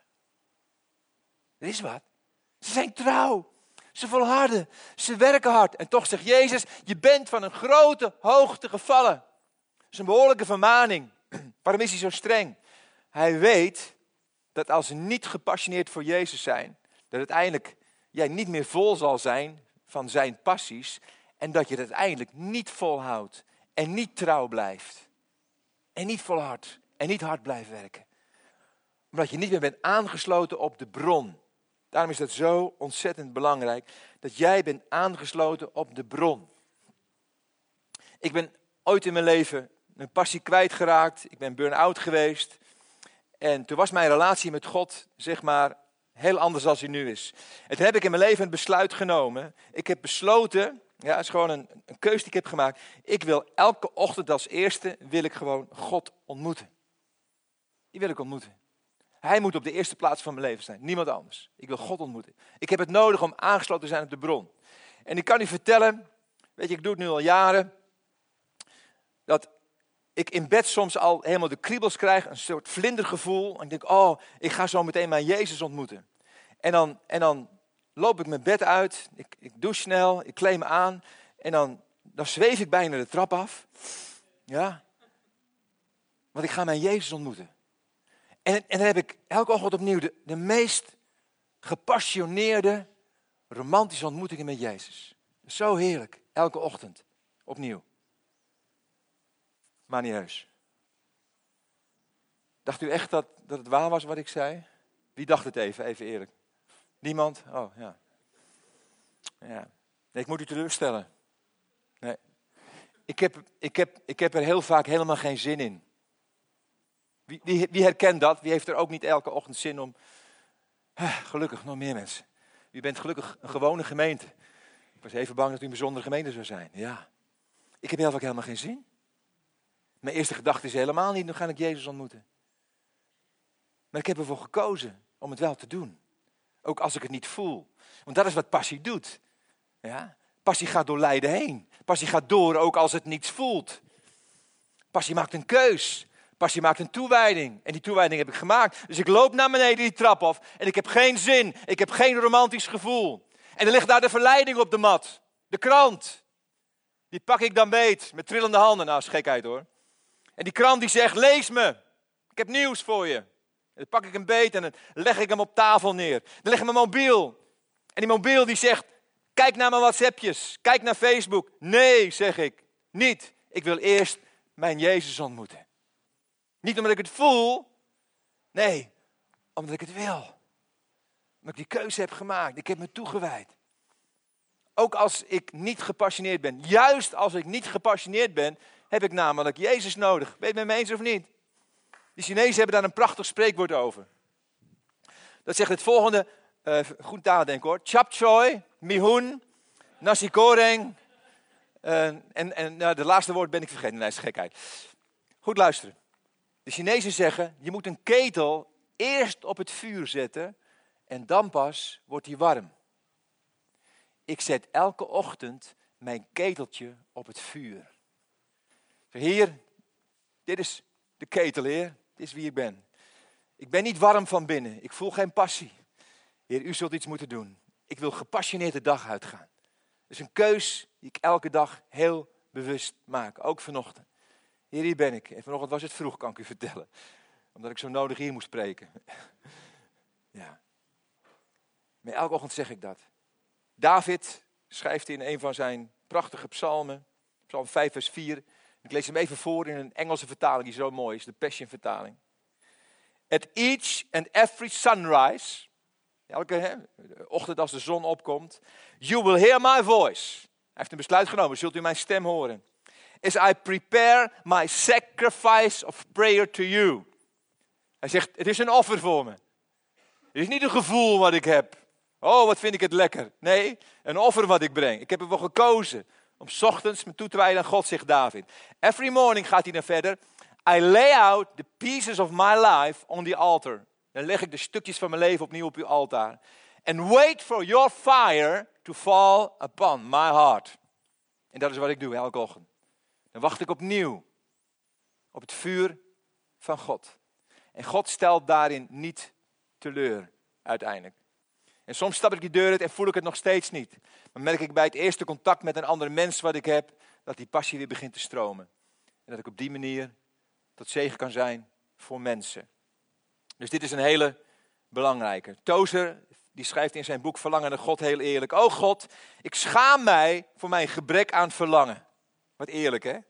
Er is wat. Ze zijn trouw. Ze volharden. Ze werken hard. En toch zegt Jezus, je bent van een grote hoogte gevallen. Dat is een behoorlijke vermaning. Waarom is hij zo streng? Hij weet dat als ze niet gepassioneerd voor Jezus zijn, dat uiteindelijk jij niet meer vol zal zijn van zijn passies en dat je het uiteindelijk niet volhoudt en niet trouw blijft. En niet volhardt en niet hard blijft werken. Omdat je niet meer bent aangesloten op de bron. Daarom is dat zo ontzettend belangrijk dat jij bent aangesloten op de bron. Ik ben ooit in mijn leven mijn passie kwijtgeraakt. Ik ben burn-out geweest. En toen was mijn relatie met God, zeg maar, heel anders dan die nu is. En toen heb ik in mijn leven een besluit genomen. Ik heb besloten, ja, het is gewoon een, een keuze die ik heb gemaakt. Ik wil elke ochtend als eerste, wil ik gewoon God ontmoeten. Die wil ik ontmoeten. Hij moet op de eerste plaats van mijn leven zijn, niemand anders. Ik wil God ontmoeten. Ik heb het nodig om aangesloten te zijn op de bron. En ik kan u vertellen, weet je, ik doe het nu al jaren, dat ik in bed soms al helemaal de kriebels krijg, een soort vlindergevoel. En ik denk, oh, ik ga zo meteen mijn Jezus ontmoeten. En dan, en dan loop ik mijn bed uit, ik, ik douche snel, ik kleed me aan. En dan, dan zweef ik bijna de trap af. Ja, want ik ga mijn Jezus ontmoeten. En, en dan heb ik elke ochtend opnieuw de, de meest gepassioneerde, romantische ontmoetingen met Jezus. Zo heerlijk, elke ochtend, opnieuw. Maar niet heus. Dacht u echt dat, dat het waar was wat ik zei? Wie dacht het even, even eerlijk? Niemand? Oh, ja. ja. Nee, ik moet u teleurstellen. Nee. Ik heb, ik, heb, ik heb er heel vaak helemaal geen zin in. Wie, wie, wie herkent dat? Wie heeft er ook niet elke ochtend zin om? Gelukkig, nog meer mensen. U bent gelukkig een gewone gemeente. Ik was even bang dat u een bijzondere gemeente zou zijn. Ja. Ik heb heel vaak helemaal geen zin. Mijn eerste gedachte is helemaal niet, nu ga ik Jezus ontmoeten. Maar ik heb ervoor gekozen om het wel te doen. Ook als ik het niet voel. Want dat is wat passie doet. Ja? Passie gaat door lijden heen. Passie gaat door ook als het niets voelt. Passie maakt een keus. Passie maakt een toewijding. En die toewijding heb ik gemaakt. Dus ik loop naar beneden die trap af. En ik heb geen zin. Ik heb geen romantisch gevoel. En er ligt daar de verleiding op de mat. De krant. Die pak ik dan beet. Met trillende handen. Nou, is gekheid hoor. En die krant die zegt, lees me. Ik heb nieuws voor je. Dan pak ik een beet en dan leg ik hem op tafel neer. Dan leg ik mijn mobiel. En die mobiel die zegt, kijk naar mijn WhatsAppjes. Kijk naar Facebook. Nee, zeg ik. Niet. Ik wil eerst mijn Jezus ontmoeten. Niet omdat ik het voel. Nee, omdat ik het wil. Omdat ik die keuze heb gemaakt. Ik heb me toegewijd. Ook als ik niet gepassioneerd ben. Juist als ik niet gepassioneerd ben, heb ik namelijk Jezus nodig. Weet je het met me eens of niet? De Chinezen hebben daar een prachtig spreekwoord over. Dat zegt het volgende, uh, goed nadenken hoor. Chap choy, mihun, nasi goreng. Uh, en en nou, de laatste woord ben ik vergeten, nee, is gekheid. Goed luisteren. De Chinezen zeggen, je moet een ketel eerst op het vuur zetten en dan pas wordt die warm. Ik zet elke ochtend mijn keteltje op het vuur. Heer, dit is de ketel, Heer. Dit is wie ik ben. Ik ben niet warm van binnen. Ik voel geen passie. Heer, u zult iets moeten doen. Ik wil gepassioneerd de dag uitgaan. Dat is een keus die ik elke dag heel bewust maak. Ook vanochtend. Heer, hier ben ik. En vanochtend was het vroeg, kan ik u vertellen. Omdat ik zo nodig hier moest spreken. Ja. Maar elke ochtend zeg ik dat. David schrijft in een van zijn prachtige psalmen. Psalm vijf vers vier. Ik lees hem even voor in een Engelse vertaling die zo mooi is. De Passion vertaling. At each and every sunrise. Elke hè, ochtend als de zon opkomt. You will hear my voice. Hij heeft een besluit genomen. Zult u mijn stem horen. As I prepare my sacrifice of prayer to you. Hij zegt, het is een offer voor me. Het is niet een gevoel wat ik heb. Oh, wat vind ik het lekker. Nee, een offer wat ik breng. Ik heb ervoor gekozen om 's ochtends me toe te wijden aan God, zegt David. Every morning gaat hij dan verder. I lay out the pieces of my life on the altar. Dan leg ik de stukjes van mijn leven opnieuw op uw altaar. And wait for your fire to fall upon my heart. En dat is wat ik doe elke ochtend. Dan wacht ik opnieuw op het vuur van God. En God stelt daarin niet teleur uiteindelijk. En soms stap ik die deur uit en voel ik het nog steeds niet. Maar merk ik bij het eerste contact met een andere mens wat ik heb, dat die passie weer begint te stromen. En dat ik op die manier tot zegen kan zijn voor mensen. Dus dit is een hele belangrijke. Tozer, die schrijft in zijn boek Verlangen naar God heel eerlijk. O God, ik schaam mij voor mijn gebrek aan verlangen. Wat eerlijk, hè?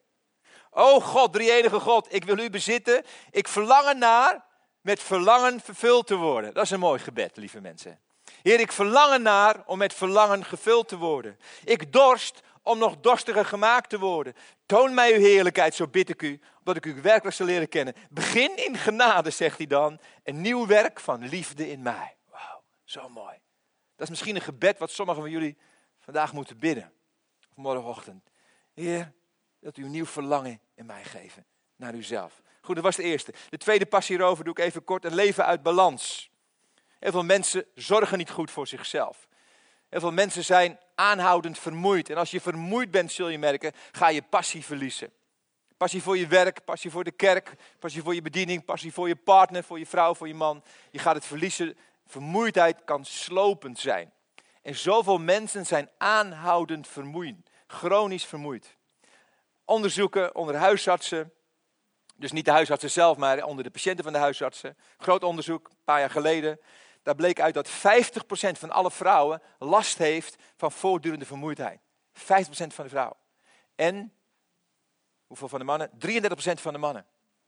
O God, drie-enige God, ik wil u bezitten. Ik verlang ernaar met verlangen vervuld te worden. Dat is een mooi gebed, lieve mensen. Heer, ik verlang ernaar om met verlangen gevuld te worden. Ik dorst om nog dorstiger gemaakt te worden. Toon mij uw heerlijkheid, zo bid ik u, opdat ik u werkelijk zal leren kennen. Begin in genade, zegt hij dan, een nieuw werk van liefde in mij. Wauw, zo mooi. Dat is misschien een gebed wat sommigen van jullie vandaag moeten bidden. Of morgenochtend. Heer, dat u een nieuw verlangen in mij geven, naar uzelf. Goed, dat was de eerste. De tweede passie hierover doe ik even kort, een leven uit balans. Heel veel mensen zorgen niet goed voor zichzelf. Heel veel mensen zijn aanhoudend vermoeid. En als je vermoeid bent, zul je merken, ga je passie verliezen. Passie voor je werk, passie voor de kerk, passie voor je bediening, passie voor je partner, voor je vrouw, voor je man. Je gaat het verliezen. Vermoeidheid kan slopend zijn. En zoveel mensen zijn aanhoudend vermoeid, chronisch vermoeid. Onderzoeken onder huisartsen, dus niet de huisartsen zelf, maar onder de patiënten van de huisartsen. Groot onderzoek, een paar jaar geleden. Daar bleek uit dat vijftig procent van alle vrouwen last heeft van voortdurende vermoeidheid. vijftig procent van de vrouwen. En, hoeveel van de mannen? drieëndertig procent van de mannen.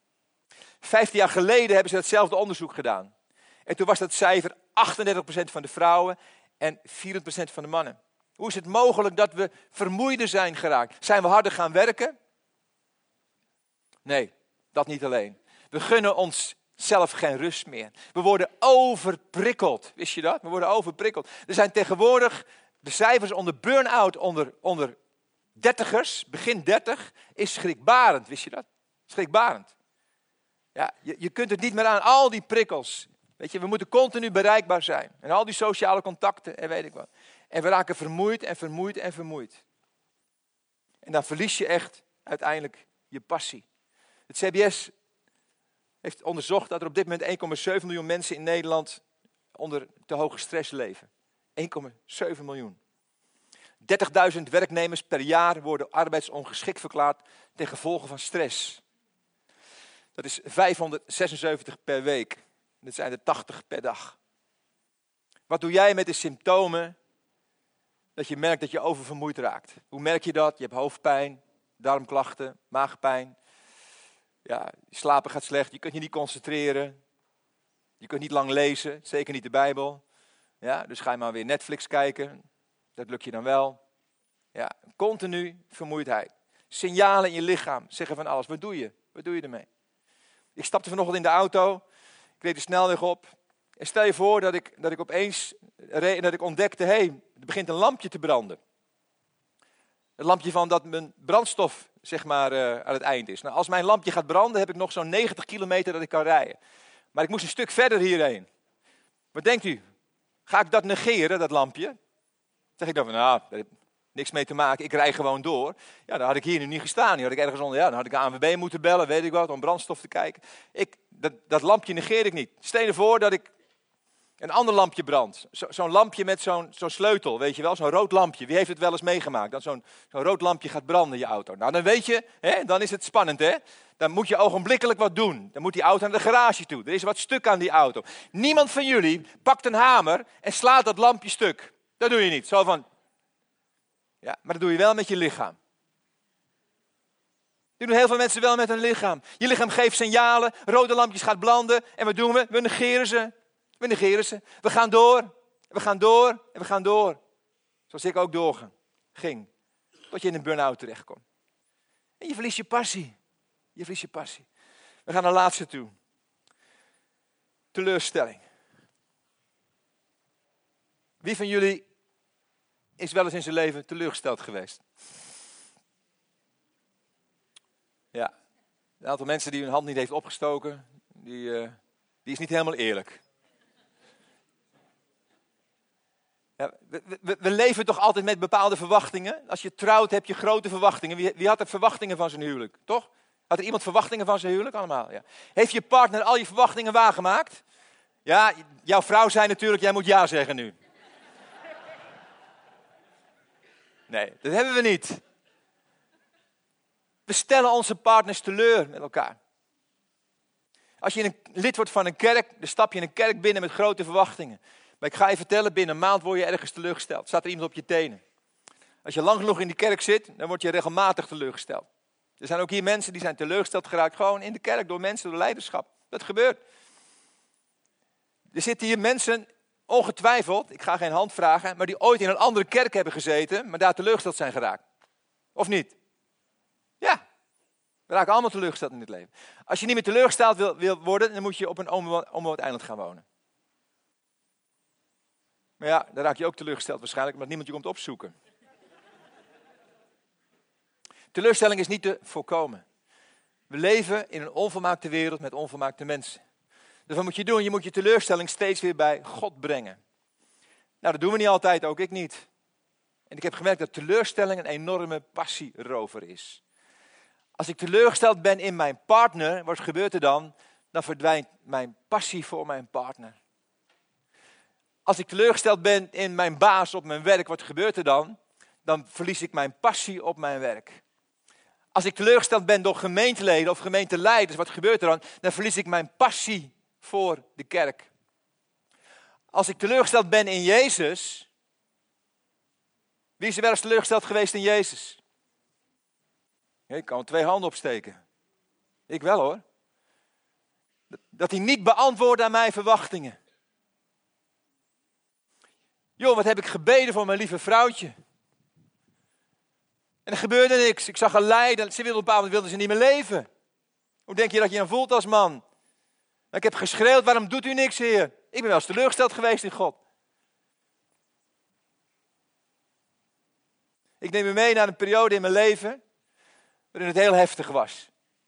Vijftien jaar geleden hebben ze hetzelfde onderzoek gedaan. En toen was dat cijfer achtendertig procent van de vrouwen en vierentwintig procent van de mannen. Hoe is het mogelijk dat we vermoeider zijn geraakt? Zijn we harder gaan werken? Nee, dat niet alleen. We gunnen ons zelf geen rust meer. We worden overprikkeld. Wist je dat? We worden overprikkeld. Er zijn tegenwoordig de cijfers onder burn-out onder, onder dertigers, begin dertig, is schrikbarend. Wist je dat? Schrikbarend. Ja, je, je kunt het niet meer aan, al die prikkels. Weet je, we moeten continu bereikbaar zijn. En al die sociale contacten en weet ik wat. En we raken vermoeid en vermoeid en vermoeid. En dan verlies je echt uiteindelijk je passie. Het C B S heeft onderzocht dat er op dit moment één komma zeven miljoen mensen in Nederland onder te hoge stress leven. één komma zeven miljoen. dertigduizend werknemers per jaar worden arbeidsongeschikt verklaard ten gevolge van stress. Dat is vijfhonderdzesenzeventig per week. Dat zijn er tachtig per dag. Wat doe jij met de symptomen dat je merkt dat je oververmoeid raakt? Hoe merk je dat? Je hebt hoofdpijn, darmklachten, maagpijn. Ja, slapen gaat slecht, je kunt je niet concentreren. Je kunt niet lang lezen, zeker niet de Bijbel. Ja, dus ga je maar weer Netflix kijken. Dat lukt je dan wel. Ja, continu vermoeidheid. Signalen in je lichaam zeggen van alles. Wat doe je? Wat doe je ermee? Ik stapte vanochtend in de auto. Ik reed de snelweg op. En stel je voor dat ik, dat ik opeens reed, dat ik ontdekte, hé, hey, er begint een lampje te branden. Het lampje van dat mijn brandstof zeg maar uh, aan het eind is. Nou, als mijn lampje gaat branden, heb ik nog zo'n negentig kilometer dat ik kan rijden. Maar ik moest een stuk verder hierheen. Wat denkt u? Ga ik dat negeren, dat lampje? Zeg ik dan van, nou, daar heb ik niks mee te maken, ik rij gewoon door. Ja, dan had ik hier nu niet gestaan. Die had ik ergens onder, ja, dan had ik de A N W B moeten bellen, weet ik wat, om brandstof te kijken. Ik, dat, dat lampje negeer ik niet. Stel je voor dat ik een ander lampje brand. Zo, zo'n lampje met zo'n, zo'n sleutel, weet je wel, zo'n rood lampje. Wie heeft het wel eens meegemaakt? Dat zo'n, zo'n rood lampje gaat branden in je auto. Nou, dan weet je, hè, dan is het spannend, hè. Dan moet je ogenblikkelijk wat doen. Dan moet die auto naar de garage toe. Er is wat stuk aan die auto. Niemand van jullie pakt een hamer en slaat dat lampje stuk. Dat doe je niet. Zo van, ja, maar dat doe je wel met je lichaam. Dat doen heel veel mensen wel met hun lichaam. Je lichaam geeft signalen, rode lampjes gaat branden. En wat doen we? We negeren ze. We negeren ze. We gaan door. We gaan door. En we gaan door. Zoals ik ook doorging. Ging. Tot je in een burn-out terechtkomt. En je verliest je passie. Je verliest je passie. We gaan naar de laatste toe. Teleurstelling. Wie van jullie is wel eens in zijn leven teleurgesteld geweest? Ja. Een aantal mensen die hun hand niet heeft opgestoken, die, uh, die is niet helemaal eerlijk. Ja, we, we, we leven toch altijd met bepaalde verwachtingen? Als je trouwt heb je grote verwachtingen. Wie, wie had er verwachtingen van zijn huwelijk? Toch? Had er iemand verwachtingen van zijn huwelijk? Allemaal, ja. Heeft je partner al je verwachtingen waargemaakt? Ja, jouw vrouw zei natuurlijk, jij moet ja zeggen nu. Nee, dat hebben we niet. We stellen onze partners teleur met elkaar. Als je een lid wordt van een kerk, dan stap je in een kerk binnen met grote verwachtingen. Maar ik ga je vertellen, binnen een maand word je ergens teleurgesteld. Staat er iemand op je tenen. Als je lang genoeg in die kerk zit, dan word je regelmatig teleurgesteld. Er zijn ook hier mensen die zijn teleurgesteld geraakt, gewoon in de kerk, door mensen, door leiderschap. Dat gebeurt. Er zitten hier mensen, ongetwijfeld, ik ga geen hand vragen, maar die ooit in een andere kerk hebben gezeten, maar daar teleurgesteld zijn geraakt. Of niet? Ja. We raken allemaal teleurgesteld in dit leven. Als je niet meer teleurgesteld wil, wil worden, dan moet je op een onbewoond eiland gaan wonen. Maar ja, dan raak je ook teleurgesteld waarschijnlijk, omdat niemand je komt opzoeken. Teleurstelling is niet te voorkomen. We leven in een onvolmaakte wereld met onvolmaakte mensen. Dus wat moet je doen? Je moet je teleurstelling steeds weer bij God brengen. Nou, dat doen we niet altijd, ook ik niet. En ik heb gemerkt dat teleurstelling een enorme passierover is. Als ik teleurgesteld ben in mijn partner, wat gebeurt er dan? Dan verdwijnt mijn passie voor mijn partner. Als ik teleurgesteld ben in mijn baas op mijn werk, wat gebeurt er dan? Dan verlies ik mijn passie op mijn werk. Als ik teleurgesteld ben door gemeenteleden of gemeenteleiders, wat gebeurt er dan? Dan verlies ik mijn passie voor de kerk. Als ik teleurgesteld ben in Jezus, wie is er wel eens teleurgesteld geweest in Jezus? Ik kan twee handen opsteken. Ik wel hoor. Dat hij niet beantwoordt aan mijn verwachtingen. Joh, wat heb ik gebeden voor mijn lieve vrouwtje. En er gebeurde niks. Ik zag haar lijden. Ze wilde op een bepaald moment wilde ze niet meer leven. Hoe denk je dat je je voelt als man? Ik heb geschreeuwd, waarom doet u niks, Heer? Ik ben wel eens teleurgesteld geweest in God. Ik neem u mee naar een periode in mijn leven waarin het heel heftig was.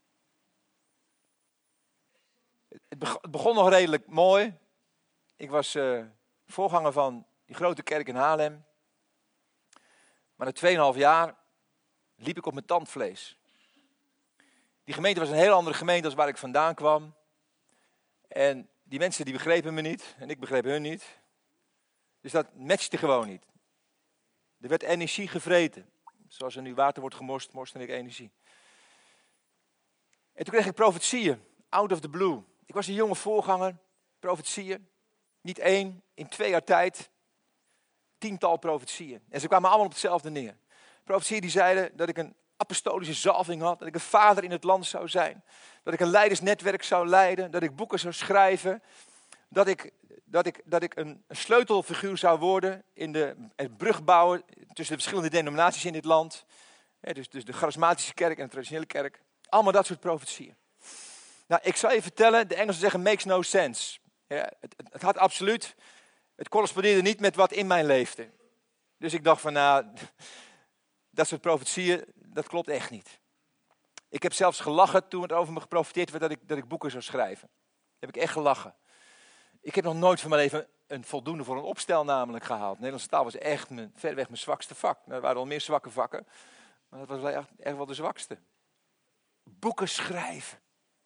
Het begon nog redelijk mooi. Ik was uh, voorganger van die grote kerk in Haarlem. Maar na tweeënhalf jaar liep ik op mijn tandvlees. Die gemeente was een heel andere gemeente dan waar ik vandaan kwam. En die mensen die begrepen me niet en ik begreep hun niet. Dus dat matchte gewoon niet. Er werd energie gevreten. Zoals er nu water wordt gemorst, morste ik energie. En toen kreeg ik profetieën, out of the blue. Ik was een jonge voorganger. profetieën. Niet één, in twee jaar tijd. Tiental profetieën. En ze kwamen allemaal op hetzelfde neer. Profetieën die zeiden dat ik een apostolische zalving had. Dat ik een vader in het land zou zijn. Dat ik een leidersnetwerk zou leiden. Dat ik boeken zou schrijven. Dat ik, dat ik, dat ik een, een sleutelfiguur zou worden in de, het brug bouwen tussen de verschillende denominaties in dit land. He, dus, dus de charismatische kerk en de traditionele kerk. Allemaal dat soort profetieën. Nou, ik zal je vertellen, de Engelsen zeggen makes no sense. Ja, het, het, het had absoluut, het correspondeerde niet met wat in mij leefde. Dus ik dacht van, nou, dat soort profetieën, dat klopt echt niet. Ik heb zelfs gelachen toen het over me geprofeteerd werd dat ik, dat ik boeken zou schrijven. Heb ik echt gelachen. Ik heb nog nooit van mijn leven een voldoende voor een opstel namelijk gehaald. Nederlandse taal was echt mijn, verreweg mijn zwakste vak. Nou, er waren al meer zwakke vakken, maar dat was wel echt, echt wel de zwakste. Boeken schrijven.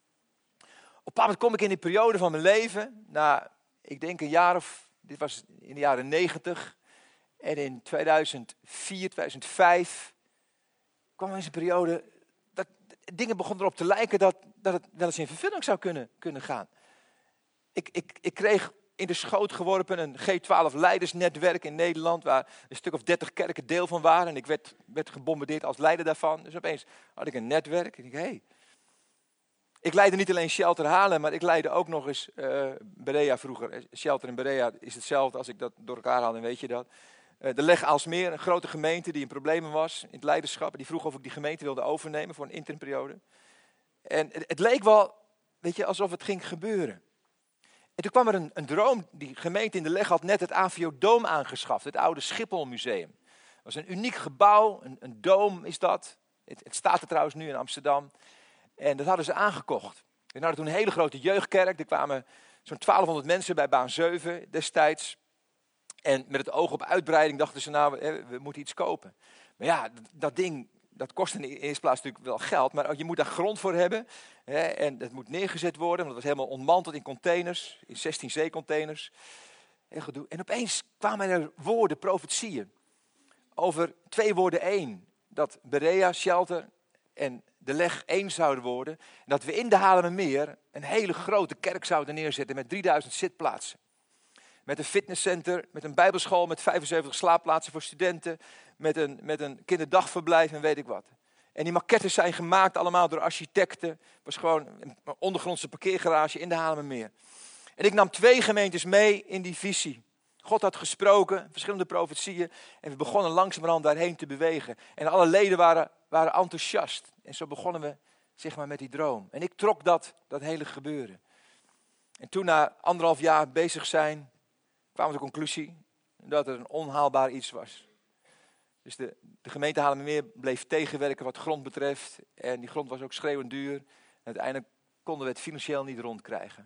Op een moment kom ik in die periode van mijn leven, na, ik denk een jaar of, dit was in de jaren negentig, en in tweeduizend vier, tweeduizend vijf, kwam er eens een periode, dat dingen begonnen erop te lijken dat, dat het wel eens in vervulling zou kunnen, kunnen gaan. Ik, ik, ik kreeg in de schoot geworpen een G twaalf leidersnetwerk in Nederland, waar een stuk of dertig kerken deel van waren. En ik werd, werd gebombardeerd als leider daarvan. Dus opeens had ik een netwerk. En ik dacht, hé. Hey. Ik leidde niet alleen Shelter Haarlem, maar ik leidde ook nog eens uh, Berea vroeger. Shelter en Berea is hetzelfde, als ik dat door elkaar haal, dan weet je dat. Uh, de Leg Aalsmeer, een grote gemeente die in problemen was in het leiderschap. Die vroeg of ik die gemeente wilde overnemen voor een interimperiode. En het, het leek wel, weet je, alsof het ging gebeuren. En toen kwam er een, een droom. Die gemeente in de Leg had net het A V O-doom aangeschaft. Het oude Schipholmuseum. Dat was een uniek gebouw. Een, een doom is dat. Het, het staat er trouwens nu in Amsterdam. En dat hadden ze aangekocht. We hadden toen een hele grote jeugdkerk. Er kwamen zo'n twaalfhonderd mensen bij Baan zeven destijds. En met het oog op uitbreiding dachten ze, nou, we, we moeten iets kopen. Maar ja, dat, dat ding, dat kost in de eerste plaats natuurlijk wel geld. Maar je moet daar grond voor hebben. Hè, en het moet neergezet worden. Want het was helemaal ontmanteld in containers. In zestien zeecontainers. En, gedoe. En opeens kwamen er woorden, profetieën. Over twee woorden één. Dat Berea, Shelter en de Leg één zouden worden. En dat we in de Haarlemmermeer een hele grote kerk zouden neerzetten met drieduizend zitplaatsen. Met een fitnesscenter, met een bijbelschool, met vijfenzeventig slaapplaatsen voor studenten. Met een, met een kinderdagverblijf en weet ik wat. En die maquettes zijn gemaakt allemaal door architecten. Het was gewoon een ondergrondse parkeergarage in de Haarlemmermeer. En ik nam twee gemeentes mee in die visie. God had gesproken, verschillende profetieën. En we begonnen langzamerhand daarheen te bewegen. En alle leden waren, waren enthousiast. En zo begonnen we zeg maar, met die droom. En ik trok dat, dat hele gebeuren. En toen na anderhalf jaar bezig zijn, kwamen we tot de conclusie dat er een onhaalbaar iets was. Dus de, de gemeente Haarlemmermeer bleef tegenwerken wat grond betreft. En die grond was ook schreeuwend duur. En uiteindelijk konden we het financieel niet rondkrijgen.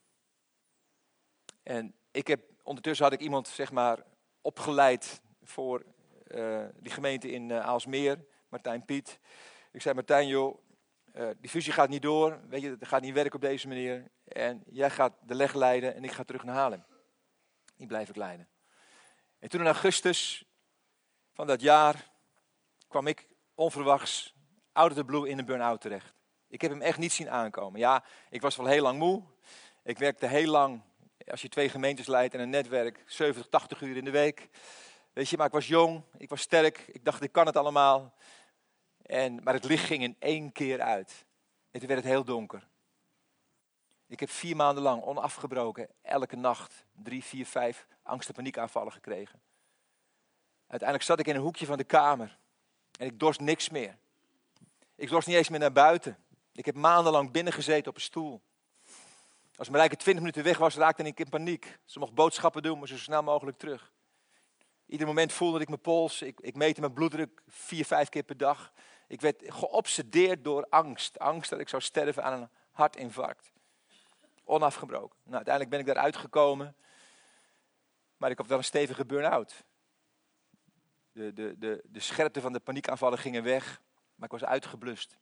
En ik heb, ondertussen had ik iemand zeg maar, opgeleid voor uh, die gemeente in uh, Aalsmeer, Martijn Piet. Ik zei, Martijn, joh, uh, die fusie gaat niet door. Weet je, het gaat niet werken op deze manier. En jij gaat de Leg leiden en ik ga terug naar Haarlem. Die blijf ik leiden. En toen in augustus van dat jaar kwam ik onverwachts out of the blue in een burn-out terecht. Ik heb hem echt niet zien aankomen. Ja, ik was wel heel lang moe. Ik werkte heel lang, als je twee gemeentes leidt en een netwerk, zeventig, tachtig uur in de week. Weet je, maar ik was jong, ik was sterk, ik dacht ik kan het allemaal. En, maar het licht ging in één keer uit. En toen werd het heel donker. Ik heb vier maanden lang onafgebroken, elke nacht, drie, vier, vijf angst- en paniekaanvallen gekregen. Uiteindelijk zat ik in een hoekje van de kamer. En ik dorst niks meer. Ik dorst niet eens meer naar buiten. Ik heb maandenlang binnen gezeten op een stoel. Als Marijke twintig minuten weg was, raakte ik in paniek. Ze mocht boodschappen doen, maar zo snel mogelijk terug. Ieder moment voelde ik mijn pols. Ik, ik meette mijn bloeddruk vier, vijf keer per dag. Ik werd geobsedeerd door angst. Angst dat ik zou sterven aan een hartinfarct. Onafgebroken. Nou, uiteindelijk ben ik daaruit gekomen. Maar ik had wel een stevige burn-out. De, de, de, de scherpte van de paniekaanvallen gingen weg. Maar ik was uitgeblust.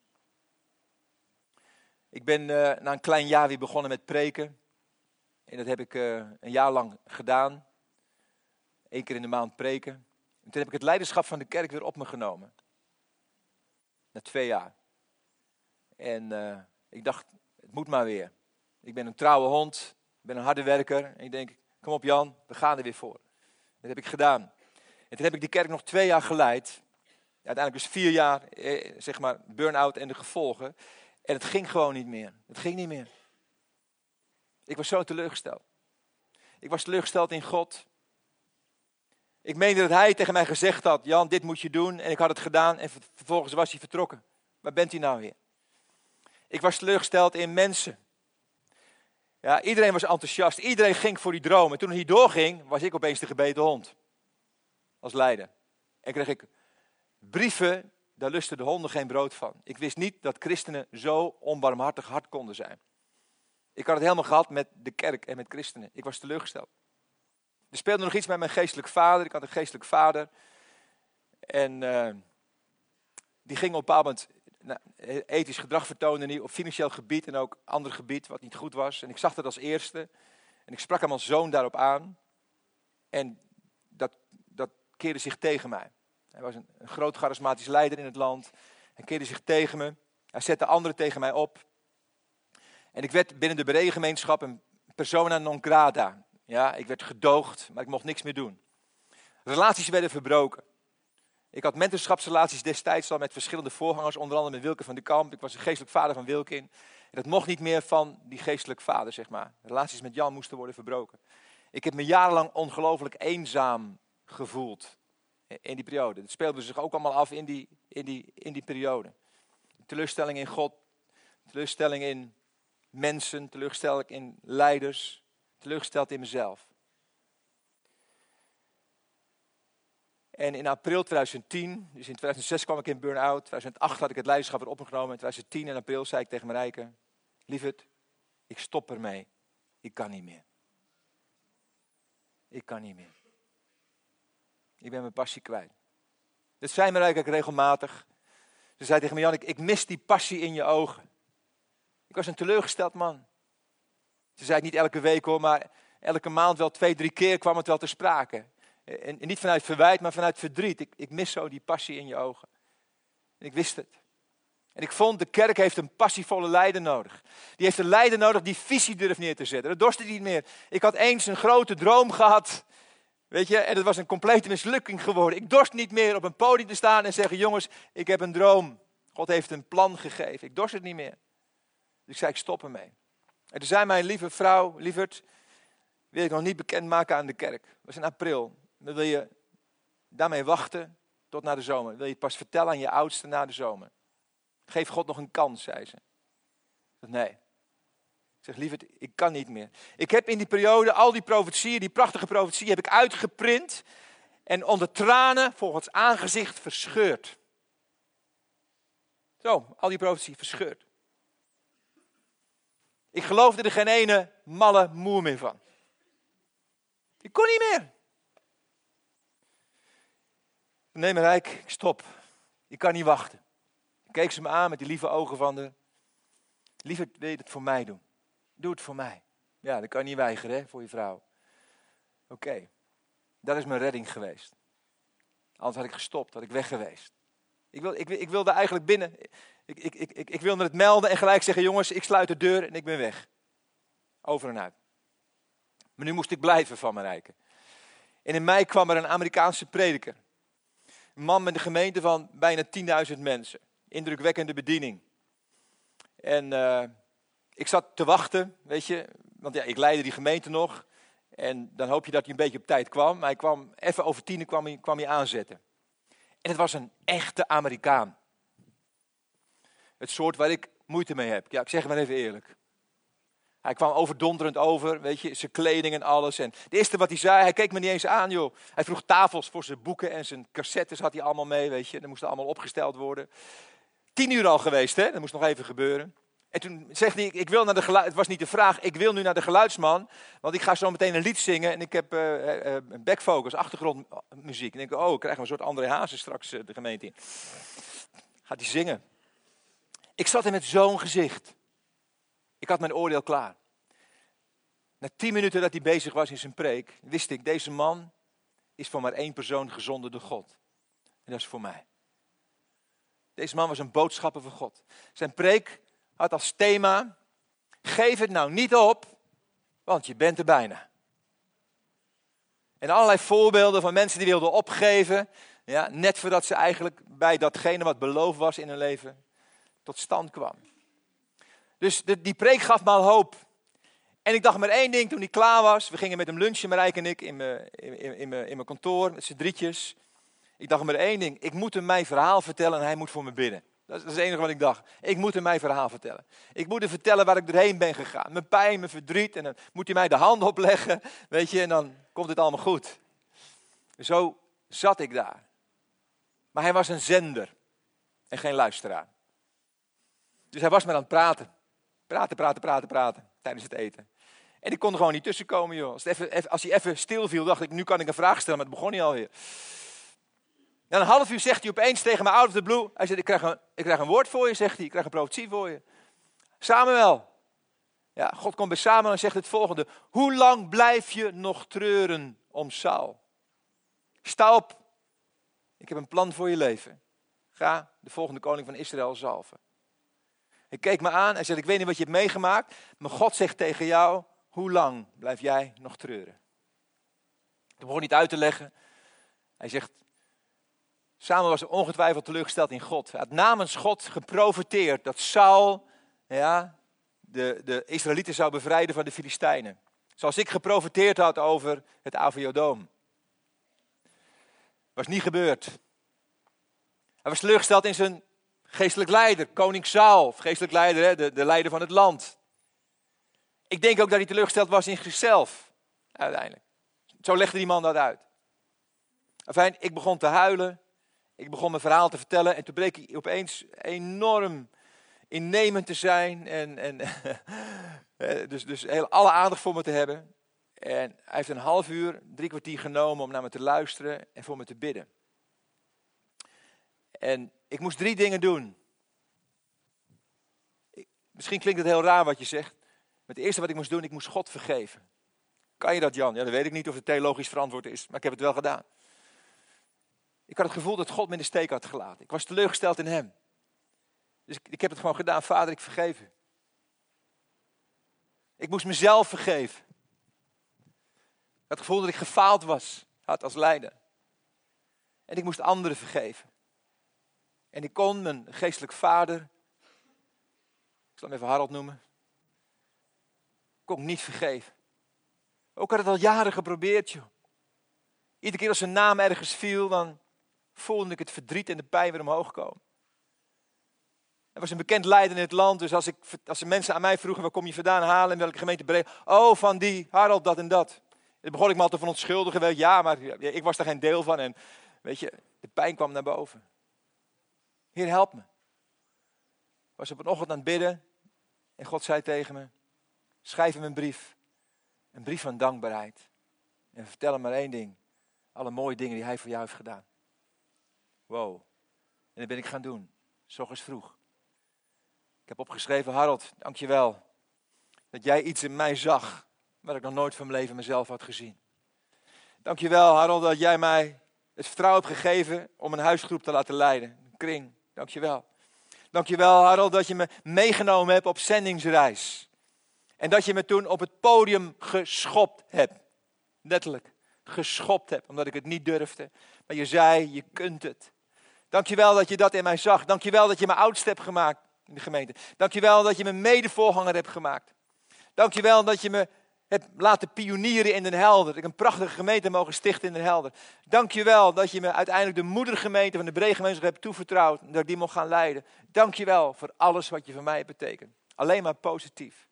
Ik ben uh, na een klein jaar weer begonnen met preken. En dat heb ik uh, een jaar lang gedaan. Eén keer in de maand preken. En toen heb ik het leiderschap van de kerk weer op me genomen. Na twee jaar. En uh, ik dacht, het moet maar weer. Ik ben een trouwe hond. ben een harde werker. En ik denk, kom op Jan, we gaan er weer voor. Dat heb ik gedaan. En toen heb ik die kerk nog twee jaar geleid. Uiteindelijk dus vier jaar, eh, zeg maar, burn-out en de gevolgen. En het ging gewoon niet meer. Het ging niet meer. Ik was zo teleurgesteld. Ik was teleurgesteld in God. Ik meende dat hij tegen mij gezegd had, Jan, dit moet je doen. En ik had het gedaan en vervolgens was hij vertrokken. Waar bent u nou weer? Ik was teleurgesteld in mensen. Ja, iedereen was enthousiast. Iedereen ging voor die droom. En toen het niet doorging, was ik opeens de gebeten hond. Als leider. En kreeg ik brieven, daar lusten de honden geen brood van. Ik wist niet dat christenen zo onbarmhartig hard konden zijn. Ik had het helemaal gehad met de kerk en met christenen. Ik was teleurgesteld. Er speelde nog iets met mijn geestelijk vader. Ik had een geestelijk vader. En uh, die ging op een bepaald moment nou, ethisch gedrag vertonen. Die op financieel gebied en ook ander gebied wat niet goed was. En ik zag dat als eerste. En ik sprak hem als zoon daarop aan. En dat, dat keerde zich tegen mij. Hij was een, een groot charismatisch leider in het land. Hij keerde zich tegen me. Hij zette anderen tegen mij op. En ik werd binnen de Beregengemeenschap een persona non grata. Ja, ik werd gedoogd, maar ik mocht niks meer doen. Relaties werden verbroken. Ik had mentorschapsrelaties destijds al met verschillende voorgangers, onder andere met Wilke van de Kamp. Ik was de geestelijk vader van Wilkin. En dat mocht niet meer van die geestelijk vader, zeg maar. Relaties met Jan moesten worden verbroken. Ik heb me jarenlang ongelooflijk eenzaam gevoeld in die periode. Het speelde zich ook allemaal af in die, in die, in die periode. Teleurstelling in God, teleurstelling in mensen, teleurstelling in leiders, teleurgesteld in mezelf. En in april twintig tien, dus in tweeduizend zes kwam ik in burn-out, tweeduizend acht had ik het leiderschap weer opgenomen. In tweeduizend tien in april zei ik tegen Marijke, lieverd, ik stop ermee. Ik kan niet meer. Ik kan niet meer. Ik ben mijn passie kwijt. Dat zei Marijke ook regelmatig. Ze zei tegen me, Jan, ik, ik mis die passie in je ogen. Ik was een teleurgesteld man. Ze zei het niet elke week hoor, maar elke maand wel twee, drie keer kwam het wel ter sprake. En, en niet vanuit verwijt, maar vanuit verdriet. Ik, ik mis zo die passie in je ogen. En ik wist het. En ik vond, de kerk heeft een passievolle leider nodig. Die heeft een leider nodig die visie durft neer te zetten. Dat dorstte niet meer. Ik had eens een grote droom gehad. Weet je, en het was een complete mislukking geworden. Ik dorst niet meer op een podium te staan en zeggen, jongens, ik heb een droom. God heeft een plan gegeven. Ik dorst het niet meer. Dus ik zei, ik stop ermee. En toen zei mijn lieve vrouw, lieverd, wil ik nog niet bekendmaken aan de kerk. Dat was in april. Dan wil je daarmee wachten tot na de zomer. Wil je het pas vertellen aan je oudste na de zomer. Geef God nog een kans, zei ze. Ik zei, nee. Ik zeg, lieverd, ik kan niet meer. Ik heb in die periode al die profetieën, die prachtige profetieën, heb ik uitgeprint. En onder tranen voor Gods aangezicht verscheurd. Zo, al die profetieën verscheurd. Ik geloofde er geen ene malle moer meer van. Ik kon niet meer. Nee, Marijke, ik stop. Ik kan niet wachten. Ik keek ze me aan met die lieve ogen van de... Liever wil je het voor mij doen. Doe het voor mij. Ja, dat kan je niet weigeren, hè, voor je vrouw. Oké, okay. Dat is mijn redding geweest. Anders had ik gestopt, had ik weg geweest. Ik, wil, ik, ik wilde eigenlijk binnen... Ik, ik, ik, ik, ik wilde het melden en gelijk zeggen, jongens, ik sluit de deur en ik ben weg. Over en uit. Maar nu moest ik blijven van Marijke. En in mei kwam er een Amerikaanse prediker. Een man met een gemeente van bijna tienduizend mensen. Indrukwekkende bediening. En uh, ik zat te wachten, weet je. Want ja, ik leidde die gemeente nog. En dan hoop je dat hij een beetje op tijd kwam. Maar hij kwam, even over tien kwam hij, kwam hij aanzetten. En het was een echte Amerikaan. Het soort waar ik moeite mee heb. Ja, ik zeg het maar even eerlijk. Hij kwam overdonderend over, weet je, zijn kleding en alles. En het eerste wat hij zei, hij keek me niet eens aan, joh. Hij vroeg tafels voor zijn boeken en zijn cassettes had hij allemaal mee, weet je. Dat moest allemaal opgesteld worden. Tien uur al geweest, hè. Dat moest nog even gebeuren. En toen zegt hij, ik wil naar de geluid... Het was niet de vraag, ik wil nu naar de geluidsman. Want ik ga zo meteen een lied zingen en ik heb uh, uh, een backfocus, achtergrondmuziek. En ik denk, oh, krijgen we een soort André Hazes straks uh, de gemeente in. Gaat hij zingen. Ik zat er met zo'n gezicht. Ik had mijn oordeel klaar. Na tien minuten dat hij bezig was in zijn preek, wist ik, deze man is voor maar één persoon gezonden door God. En dat is voor mij. Deze man was een boodschapper van God. Zijn preek had als thema, geef het nou niet op Want je bent er bijna. En allerlei voorbeelden van mensen die wilden opgeven. Ja, net voordat ze eigenlijk bij datgene wat beloofd was in hun leven tot stand kwam. Dus de, die preek gaf me al hoop. En ik dacht maar één ding toen hij klaar was. We gingen met hem lunchen, Marijke en ik, in mijn, in, in, in, mijn, in mijn kantoor met z'n drietjes. Ik dacht maar één ding. Ik moet hem mijn verhaal vertellen en hij moet voor me bidden. Dat is, dat is het enige wat ik dacht. Ik moet hem mijn verhaal vertellen. Ik moet hem vertellen waar ik doorheen ben gegaan. Mijn pijn, mijn verdriet. En dan moet hij mij de hand opleggen. Weet je, en dan komt het allemaal goed. Zo zat ik daar. Maar hij was een zender. En geen luisteraar. Dus hij was maar aan het praten. Praten, praten, praten, praten. Tijdens het eten. En ik kon er gewoon niet tussenkomen, joh. Als, het even, even, als hij even stil viel, dacht ik, nu kan ik een vraag stellen. Maar het begon hij alweer. Na een half uur zegt hij opeens tegen mij out of the blue. Hij zegt, ik krijg, een, ik krijg een woord voor je, zegt hij. Ik krijg een profetie voor je. Samuel. Ja, God komt bij Samuel en zegt het volgende. Hoe lang blijf je nog treuren om Saul? Sta op. Ik heb een plan voor je leven. Ga de volgende koning van Israël zalven. Hij keek me aan en zei, ik weet niet wat je hebt meegemaakt. Maar God zegt tegen jou, hoe lang blijf jij nog treuren? Toen begon niet uit te leggen. Hij zegt, Samuel was ongetwijfeld teleurgesteld in God. Hij had namens God geprofeteerd dat Saul ja, de, de Israëlieten zou bevrijden van de Filistijnen. Zoals ik geprofeteerd had over het Aviodoom. Was niet gebeurd. Hij was teleurgesteld in zijn geestelijk leider, koning Saul. Of geestelijk leider, hè, de, de leider van het land. Ik denk ook dat hij teleurgesteld was in zichzelf. Uiteindelijk. Zo legde die man dat uit. Enfin, ik begon te huilen. Ik begon mijn verhaal te vertellen. En toen bleek hij opeens enorm innemend te zijn. En, en dus, dus heel, alle aandacht voor me te hebben. En hij heeft een half uur, drie kwartier genomen om naar me te luisteren en voor me te bidden. En ik moest drie dingen doen. Ik, misschien klinkt het heel raar wat je zegt. Maar het eerste wat ik moest doen, ik moest God vergeven. Kan je dat, Jan? Ja, dat weet ik niet of het theologisch verantwoord is, maar ik heb het wel gedaan. Ik had het gevoel dat God me in de steek had gelaten. Ik was teleurgesteld in hem. Dus ik, ik heb het gewoon gedaan. Vader, ik vergeef u. Ik moest mezelf vergeven. Het gevoel dat ik gefaald was, had als leider. En ik moest anderen vergeven. En ik kon mijn geestelijk vader, ik zal hem even Harold noemen, kon ik niet vergeven. Ook had het al jaren geprobeerd, joh. Iedere keer als zijn naam ergens viel, dan voelde ik het verdriet en de pijn weer omhoog komen. Er was een bekend leider in het land, dus als, ik, als de mensen aan mij vroegen, waar kom je vandaan halen, in welke gemeente breed? Oh, van die, Harold, dat en dat. Dan begon ik me al te verontschuldigen, weet je, ja, maar ik was daar geen deel van. En weet je, de pijn kwam naar boven. Heer, help me. Ik was op een ochtend aan het bidden en God zei tegen me, schrijf hem een brief. Een brief van dankbaarheid. En vertel hem maar één ding. Alle mooie dingen die hij voor jou heeft gedaan. Wow. En dat ben ik gaan doen. 's Ochtends vroeg. Ik heb opgeschreven, Harold, dankjewel. Dat jij iets in mij zag. Wat ik nog nooit van mijn leven mezelf had gezien. Dankjewel, Harold, dat jij mij het vertrouwen hebt gegeven om een huisgroep te laten leiden. Een kring. Dankjewel. Dankjewel, Harold, dat je me meegenomen hebt op zendingsreis. En dat je me toen op het podium geschopt hebt. Letterlijk. Geschopt hebt, omdat ik het niet durfde. Maar je zei, je kunt het. Dankjewel dat je dat in mij zag. Dankjewel dat je me oudste hebt gemaakt in de gemeente. Dankjewel dat je me medevoorganger hebt gemaakt. Dankjewel dat je me hebt laten pionieren in Den Helder. Dat ik een prachtige gemeente mogen stichten in Den Helder. Dankjewel dat je me uiteindelijk de moedergemeente van de Breegemeenschap hebt toevertrouwd. Dat ik die mocht gaan leiden. Dankjewel voor alles wat je voor mij hebt betekend. Alleen maar positief.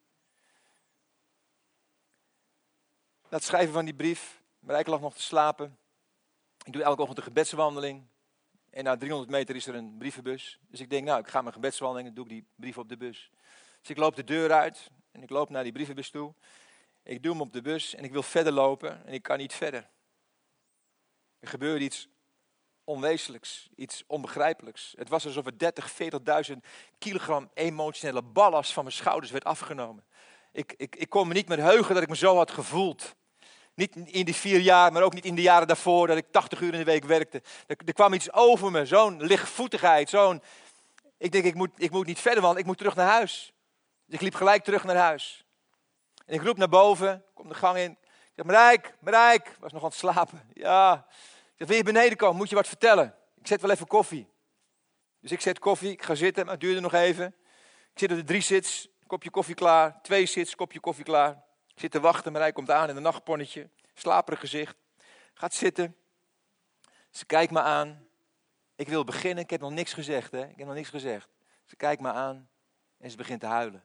Na het schrijven van die brief, Marijke lag nog te slapen. Ik doe elke ochtend een gebedswandeling. En na driehonderd meter is er een brievenbus. Dus ik denk, nou, ik ga mijn gebedswandeling en doe ik die brief op de bus. Dus ik loop de deur uit en ik loop naar die brievenbus toe. Ik doe hem op de bus en ik wil verder lopen en ik kan niet verder. Er gebeurde iets onwezenlijks, iets onbegrijpelijks. Het was alsof er dertig, veertigduizend kilogram emotionele ballast van mijn schouders werd afgenomen. Ik, ik, ik kon me niet meer heugen dat ik me zo had gevoeld. Niet in die vier jaar, maar ook niet in de jaren daarvoor dat ik tachtig uur in de week werkte. Er, er kwam iets over me, zo'n lichtvoetigheid, zo'n... Ik denk, ik moet, ik moet niet verder, want ik moet terug naar huis. Dus ik liep gelijk terug naar huis. En ik roep naar boven, kom de gang in. Ik zeg, Marijk, Marijk, ik was nog aan het slapen. Ja. Ik zeg, wil je beneden komen? Moet je wat vertellen? Ik zet wel even koffie. Dus ik zet koffie, ik ga zitten, maar het duurde nog even. Ik zit op de drie sits, kopje koffie klaar. Twee sits, kopje koffie klaar. Ik zit te wachten, Marijk komt aan in een nachtponnetje. Slaperig gezicht. Gaat zitten. Ze kijkt me aan. Ik wil beginnen, ik heb nog niks gezegd. Hè? Ik heb nog niks gezegd. Ze kijkt me aan en ze begint te huilen.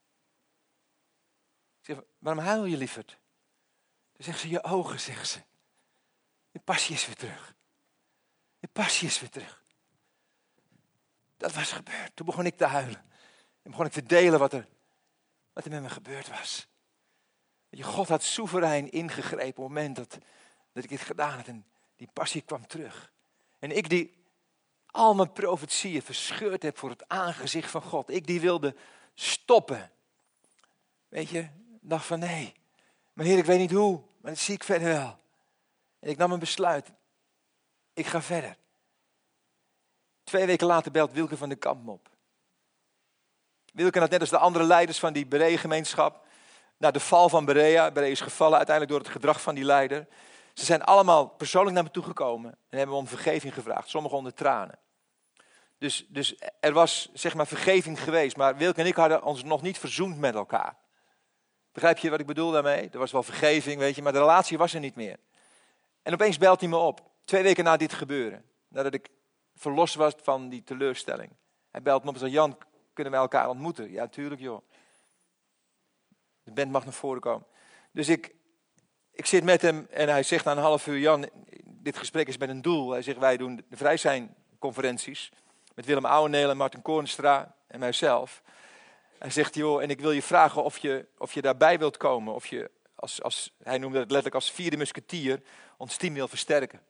Ik zeg, waarom huil je, lieverd? Dan zegt ze, je ogen, zegt ze. Je passie is weer terug. Je passie is weer terug. Dat was gebeurd. Toen begon ik te huilen. En begon ik te delen wat er, wat er met me gebeurd was. Je, God had soeverein ingegrepen op het moment dat, dat ik dit gedaan had. En die passie kwam terug. En ik die al mijn profetieën verscheurd heb voor het aangezicht van God. Ik die wilde stoppen. Weet je, dacht van nee. Maar Heer, ik weet niet hoe. Maar dat zie ik verder wel. En ik nam een besluit. Ik ga verder. Twee weken later belt Wilke van de Kamp me op. Wilke had net als de andere leiders van die Berea-gemeenschap. Na de val van Berea. Berea is gevallen uiteindelijk door het gedrag van die leider. Ze zijn allemaal persoonlijk naar me toegekomen. En hebben me om vergeving gevraagd. Sommigen onder tranen. Dus, dus er was zeg maar vergeving geweest. Maar Wilke en ik hadden ons nog niet verzoend met elkaar. Begrijp je wat ik bedoel daarmee? Er was wel vergeving, weet je. Maar de relatie was er niet meer. En opeens belt hij me op. Twee weken na dit gebeuren. Nadat ik verlost was van die teleurstelling. Hij belt me op en zegt, Jan, kunnen wij elkaar ontmoeten? Ja, tuurlijk joh. De band mag naar voren komen. Dus ik, ik zit met hem en hij zegt na een half uur, Jan, dit gesprek is met een doel. Hij zegt, wij doen de Vrij Zijn conferenties met Willem Ouweneel en Martin Koornstra en mijzelf. Hij zegt, joh, en ik wil je vragen of je, of je daarbij wilt komen. Of je, als, als, hij noemde het letterlijk als vierde musketier, ons team wil versterken.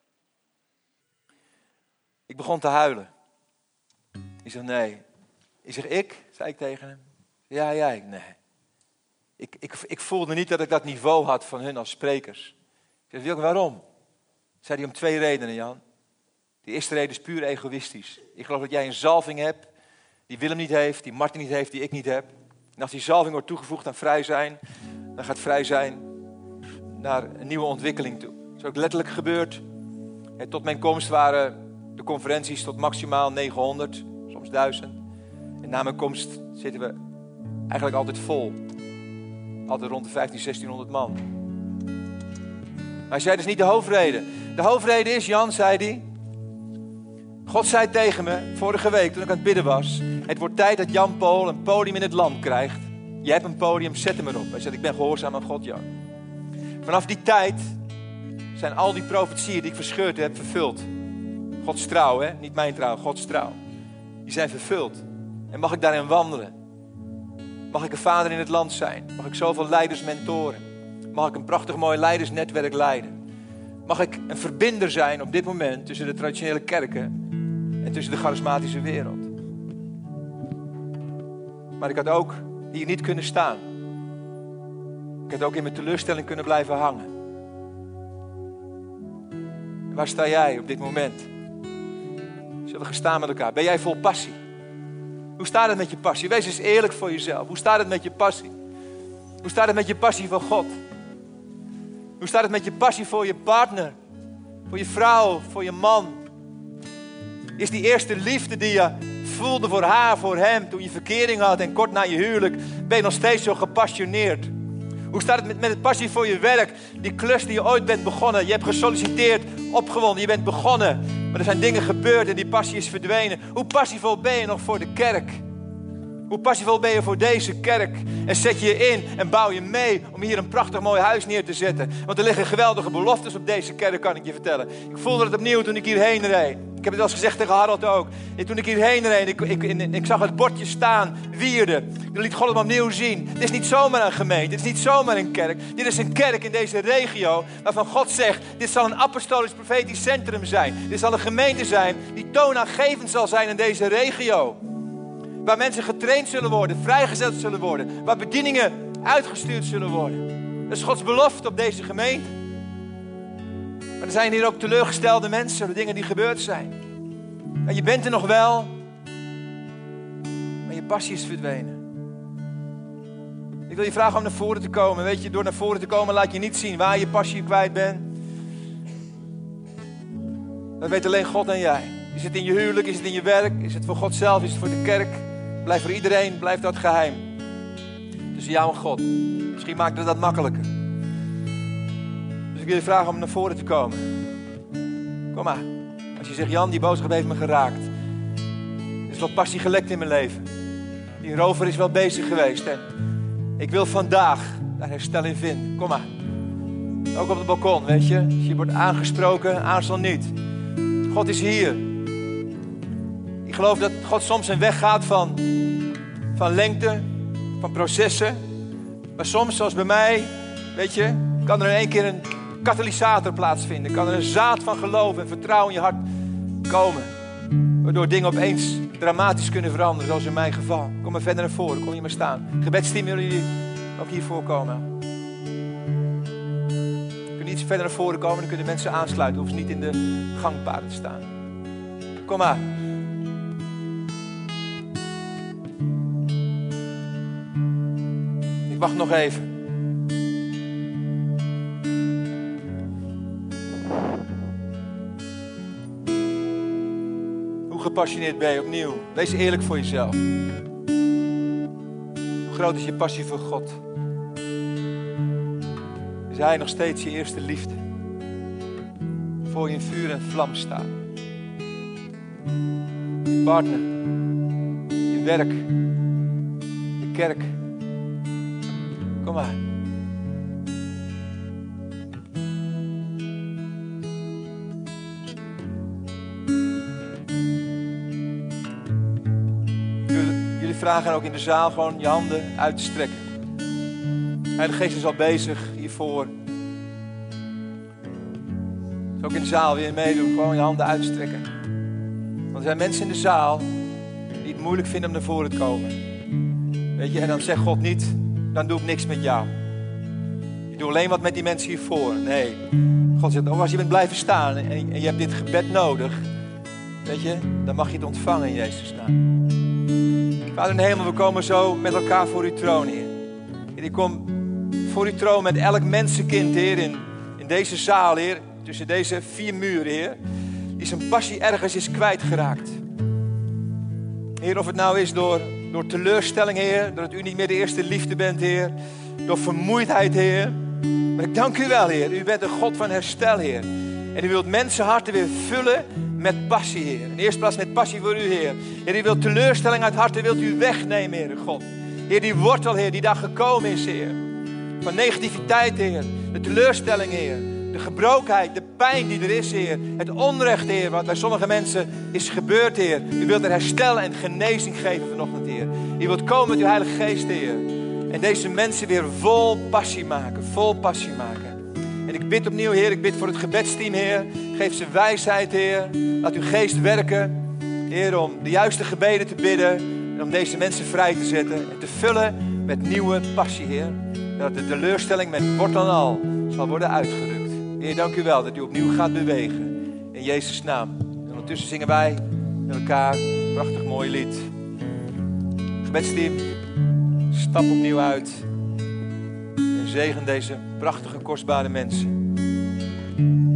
Ik begon te huilen. Ik zeg, nee. Ik zeg, ik? Zei ik tegen hem. Ja, jij? Nee. Ik, ik, ik voelde niet dat ik dat niveau had van hun als sprekers. Ik zeg, Wilke, waarom? Zei hij om twee redenen, Jan. De eerste reden is puur egoïstisch. Ik geloof dat jij een zalving hebt die Willem niet heeft, die Martin niet heeft, die ik niet heb. En als die zalving wordt toegevoegd aan Vrij Zijn, dan gaat Vrij Zijn naar een nieuwe ontwikkeling toe. Dat is ook letterlijk gebeurd. En tot mijn komst waren de conferenties tot maximaal negenhonderd, soms duizend. En na mijn komst zitten we eigenlijk altijd vol. Altijd rond de vijftien, zestienhonderd man. Maar hij zei, dat is niet de hoofdreden. De hoofdreden is, Jan, zei hij. God zei tegen me, vorige week toen ik aan het bidden was. Het wordt tijd dat Jan Pool een podium in het land krijgt. Je hebt een podium, zet hem erop. Hij zei, ik ben gehoorzaam aan God, Jan. Vanaf die tijd zijn al die profetieën die ik verscheurd heb vervuld. Gods trouw, hè? Niet mijn trouw, Gods trouw. Die zijn vervuld. En mag ik daarin wandelen? Mag ik een vader in het land zijn? Mag ik zoveel leiders mentoren? Mag ik een prachtig mooi leidersnetwerk leiden? Mag ik een verbinder zijn op dit moment tussen de traditionele kerken en tussen de charismatische wereld? Maar ik had ook hier niet kunnen staan. Ik had ook in mijn teleurstelling kunnen blijven hangen. En waar sta jij op dit moment? Zullen we gaan staan met elkaar? Ben jij vol passie? Hoe staat het met je passie? Wees eens eerlijk voor jezelf. Hoe staat het met je passie? Hoe staat het met je passie voor God? Hoe staat het met je passie voor je partner? Voor je vrouw, voor je man? Is die eerste liefde die je voelde voor haar, voor hem, toen je verkering had en kort na je huwelijk, ben je nog steeds zo gepassioneerd? Hoe staat het met, met het passie voor je werk? Die klus die je ooit bent begonnen. Je hebt gesolliciteerd, opgewonden, je bent begonnen. Maar er zijn dingen gebeurd en die passie is verdwenen. Hoe passievol ben je nog voor de kerk? Hoe passievol ben je voor deze kerk? En zet je je in en bouw je mee om hier een prachtig mooi huis neer te zetten. Want er liggen geweldige beloftes op deze kerk, kan ik je vertellen. Ik voelde het opnieuw toen ik hierheen reed. Ik heb het al eens gezegd tegen Harold ook. En toen ik hierheen reed, ik, ik, ik, ik zag het bordje staan, Wierde. Ik liet God het opnieuw zien. Dit is niet zomaar een gemeente, dit is niet zomaar een kerk. Dit is een kerk in deze regio waarvan God zegt, dit zal een apostolisch profetisch centrum zijn. Dit zal een gemeente zijn die toonaangevend zal zijn in deze regio. Waar mensen getraind zullen worden, vrijgezet zullen worden. Waar bedieningen uitgestuurd zullen worden. Dat is Gods belofte op deze gemeente. Maar er zijn hier ook teleurgestelde mensen door dingen die gebeurd zijn. En je bent er nog wel, maar je passie is verdwenen. Ik wil je vragen om naar voren te komen. Weet je, door naar voren te komen laat je niet zien waar je passie kwijt bent. Dat weet alleen God en jij. Is het in je huwelijk, is het in je werk, is het voor God zelf, is het voor de kerk? Blijf voor iedereen, blijf dat geheim. Tussen jou en God. Misschien maakt het dat makkelijker. Dus ik wil je vragen om naar voren te komen. Kom maar. Als je zegt, Jan, die boodschap heeft me geraakt. Er is wel passie gelekt in mijn leven. Die rover is wel bezig geweest. En ik wil vandaag daar herstel in vinden. Kom maar. Ook op het balkon, weet je. Als je wordt aangesproken, aarzel niet. God is hier. Ik geloof dat God soms een weg gaat van, van lengte, van processen. Maar soms, zoals bij mij, weet je, kan er in één keer een katalysator plaatsvinden. Kan er een zaad van geloof en vertrouwen in je hart komen. Waardoor dingen opeens dramatisch kunnen veranderen, zoals in mijn geval. Kom maar verder naar voren, kom je maar staan. Gebedsteam, willen jullie ook hier voorkomen? Je kunt iets verder naar voren komen, dan kunnen mensen aansluiten. Hoeven ze niet in de gangpaden te staan. Kom maar. Ik wacht nog even. Hoe gepassioneerd ben je opnieuw? Wees eerlijk voor jezelf. Hoe groot is je passie voor God? Is Hij nog steeds je eerste liefde? Voor je in vuur en vlam staat. Je partner. Je werk. De kerk. Kom maar. Jullie vragen ook in de zaal gewoon je handen uit te strekken. De Heilige Geest is al bezig hiervoor. Dus ook in de zaal weer meedoen. Gewoon je handen uitstrekken. Want er zijn mensen in de zaal die het moeilijk vinden om naar voren te komen. Weet je, en dan zegt God niet, dan doe ik niks met jou. Ik doe alleen wat met die mensen hiervoor. Nee. God zegt, oh, als je bent blijven staan en, en je hebt dit gebed nodig. Weet je, dan mag je het ontvangen in Jezus' naam. Vader in de hemel, we komen zo met elkaar voor uw troon, Heer. En ik kom voor uw troon met elk mensenkind, Heer, in, in deze zaal, Heer. Tussen deze vier muren, Heer. Die zijn passie ergens is kwijtgeraakt. Heer, of het nou is door, door teleurstelling, Heer. Doordat u niet meer de eerste liefde bent, Heer. Door vermoeidheid, Heer. Maar ik dank u wel, Heer. U bent een God van herstel, Heer. En u wilt mensenharten weer vullen met passie, Heer. In de eerste plaats met passie voor u, Heer. Heer, u wilt teleurstelling uit harten, wilt u wegnemen, Heer God. Heer, die wortel, Heer, die daar gekomen is, Heer. Van negativiteit, Heer. De teleurstelling, Heer. De gebrokenheid, de pijn die er is, Heer. Het onrecht, Heer, wat bij sommige mensen is gebeurd, Heer. U wilt er herstel en genezing geven vanochtend, Heer. U wilt komen met uw Heilige Geest, Heer. En deze mensen weer vol passie maken, vol passie maken. En ik bid opnieuw, Heer, ik bid voor het gebedsteam, Heer. Geef ze wijsheid, Heer. Laat uw geest werken, Heer, om de juiste gebeden te bidden. En om deze mensen vrij te zetten en te vullen met nieuwe passie, Heer. En dat de teleurstelling met wortel en al zal worden uitgerukt. Heer, dank u wel dat u opnieuw gaat bewegen. In Jezus' naam. En ondertussen zingen wij met elkaar een prachtig mooi lied. Gebedsteam, stap opnieuw uit. En zegen deze prachtige, kostbare mensen.